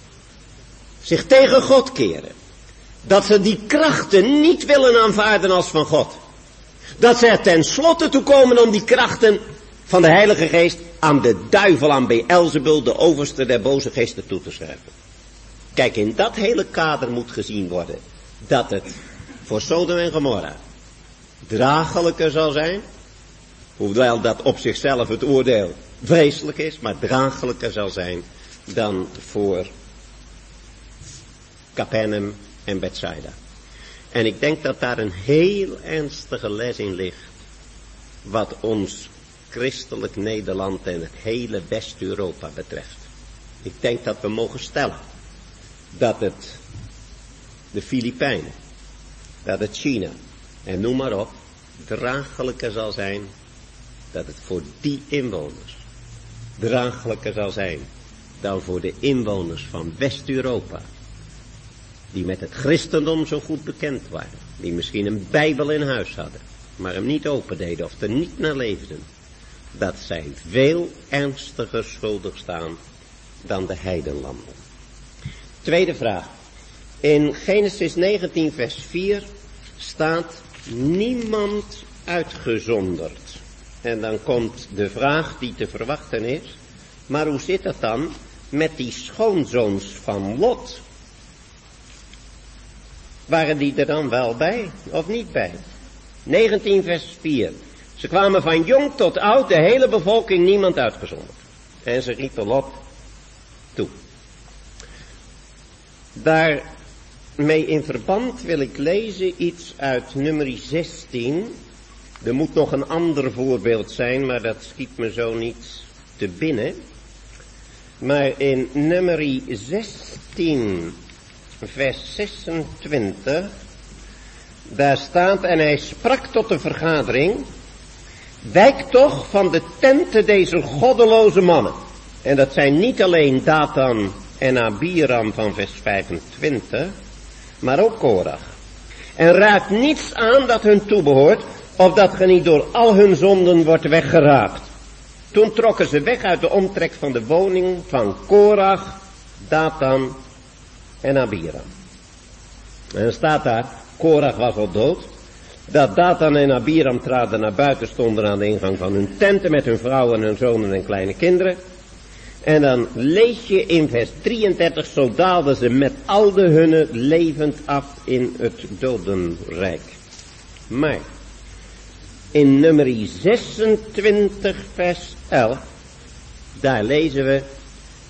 zich tegen God keren. Dat ze die krachten niet willen aanvaarden als van God. Dat ze er tenslotte toe komen om die krachten van de Heilige Geest aan de duivel, aan Beelzebul, de overste der boze geesten, toe te schrijven. Kijk, in dat hele kader moet gezien worden dat het voor Sodom en Gomorra draaglijker zal zijn, hoewel dat op zichzelf het oordeel vreselijk is, maar draaglijker zal zijn dan voor Capernaum en Bethsaida. En ik denk dat daar een heel ernstige les in ligt, wat ons christelijk Nederland en het hele West-Europa betreft. Ik denk dat we mogen stellen dat het de Filipijnen, dat het China en noem maar op, draaglijker zal zijn, dat het voor die inwoners draaglijker zal zijn dan voor de inwoners van West-Europa, die met het christendom zo goed bekend waren, die misschien een Bijbel in huis hadden, maar hem niet opendeden of er niet naar leefden, dat zij veel ernstiger schuldig staan dan de heidenlanden. Tweede vraag. In Genesis negentien vers vier staat niemand uitgezonderd. En dan komt de vraag die te verwachten is, maar hoe zit het dan met die schoonzoons van Lot? Waren die er dan wel bij of niet bij? negentien vers vier. Ze kwamen van jong tot oud, de hele bevolking, niemand uitgezonderd. En ze riepen Lot toe. Daarmee in verband wil ik lezen iets uit nummer zestien. Er moet nog een ander voorbeeld zijn, maar dat schiet me zo niet te binnen. Maar in nummer zestien, vers zesentwintig, daar staat, en hij sprak tot de vergadering, wijk toch van de tenten deze goddeloze mannen. En dat zijn niet alleen Dathan en Abiram van vers vijfentwintig, maar ook Korach. En raakt niets aan dat hun toebehoort, of dat ge niet door al hun zonden wordt weggeraapt. Toen trokken ze weg uit de omtrek van de woning van Korach, Dathan en Abiram. En dan staat daar, Korach was al dood, dat Dathan en Abiram traden naar buiten, stonden aan de ingang van hun tenten met hun vrouwen, hun zonen en kleine kinderen. En dan lees je in vers drieëndertig, zo daalden ze met al de hunne levend af in het dodenrijk. Maar in nummer zesentwintig vers elf, daar lezen we,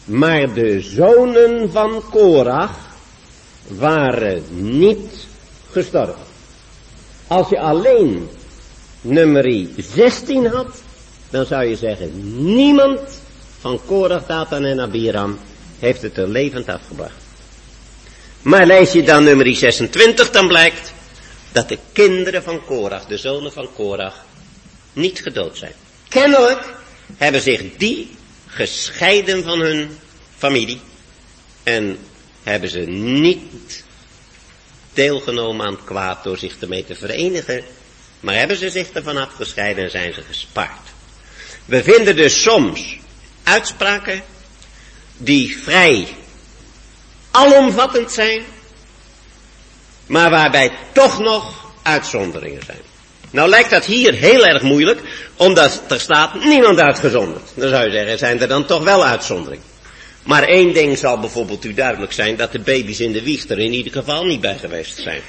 Maar de zonen van Korach waren niet gestorven. Als je alleen nummer zestien had, dan zou je zeggen, niemand van Korach, Datan en Abiram heeft het er levend afgebracht. Maar lees je dan nummer zesentwintig, dan blijkt dat de kinderen van Korach, de zonen van Korach, niet gedood zijn. Kennelijk hebben zich die gescheiden van hun familie en hebben ze niet deelgenomen aan het kwaad door zich ermee te verenigen, maar hebben ze zich ervan afgescheiden en zijn ze gespaard. We vinden dus soms uitspraken die vrij alomvattend zijn, maar waarbij toch nog uitzonderingen zijn. Nou lijkt dat hier heel erg moeilijk, omdat er staat niemand uitgezonderd. Dan zou je zeggen, zijn er dan toch wel uitzonderingen. Maar één ding zal bijvoorbeeld u duidelijk zijn, dat de baby's in de wieg er in ieder geval niet bij geweest zijn.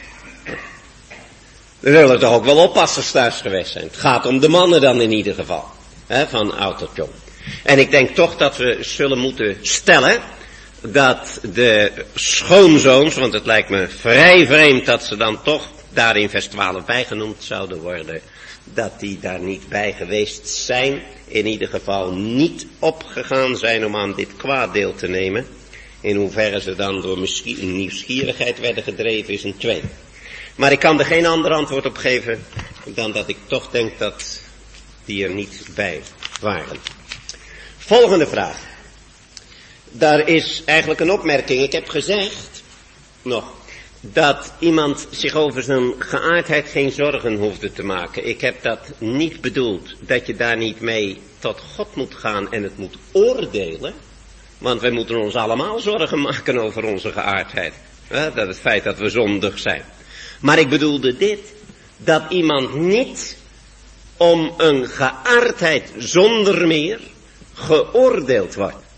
Er zullen toch ook wel oppassers thuis geweest zijn. Het gaat om de mannen dan in ieder geval, hè, van oud tot jong. En ik denk toch dat we zullen moeten stellen dat de schoonzoons, want het lijkt me vrij vreemd dat ze dan toch daar in vers twaalf bijgenoemd zouden worden, dat die daar niet bij geweest zijn, in ieder geval niet opgegaan zijn om aan dit kwaad deel te nemen. In hoeverre ze dan door nieuwsgierigheid werden gedreven is een tweede. Maar ik kan er geen ander antwoord op geven dan dat ik toch denk dat die er niet bij waren. Volgende vraag. Daar is eigenlijk een opmerking. Ik heb gezegd nog dat iemand zich over zijn geaardheid geen zorgen hoefde te maken. Ik heb dat niet bedoeld dat je daar niet mee tot God moet gaan en het moet oordelen. Want wij moeten ons allemaal zorgen maken over onze geaardheid. Hè? Dat het feit dat we zondig zijn. Maar ik bedoelde dit, dat iemand niet om een geaardheid zonder meer geoordeeld wordt.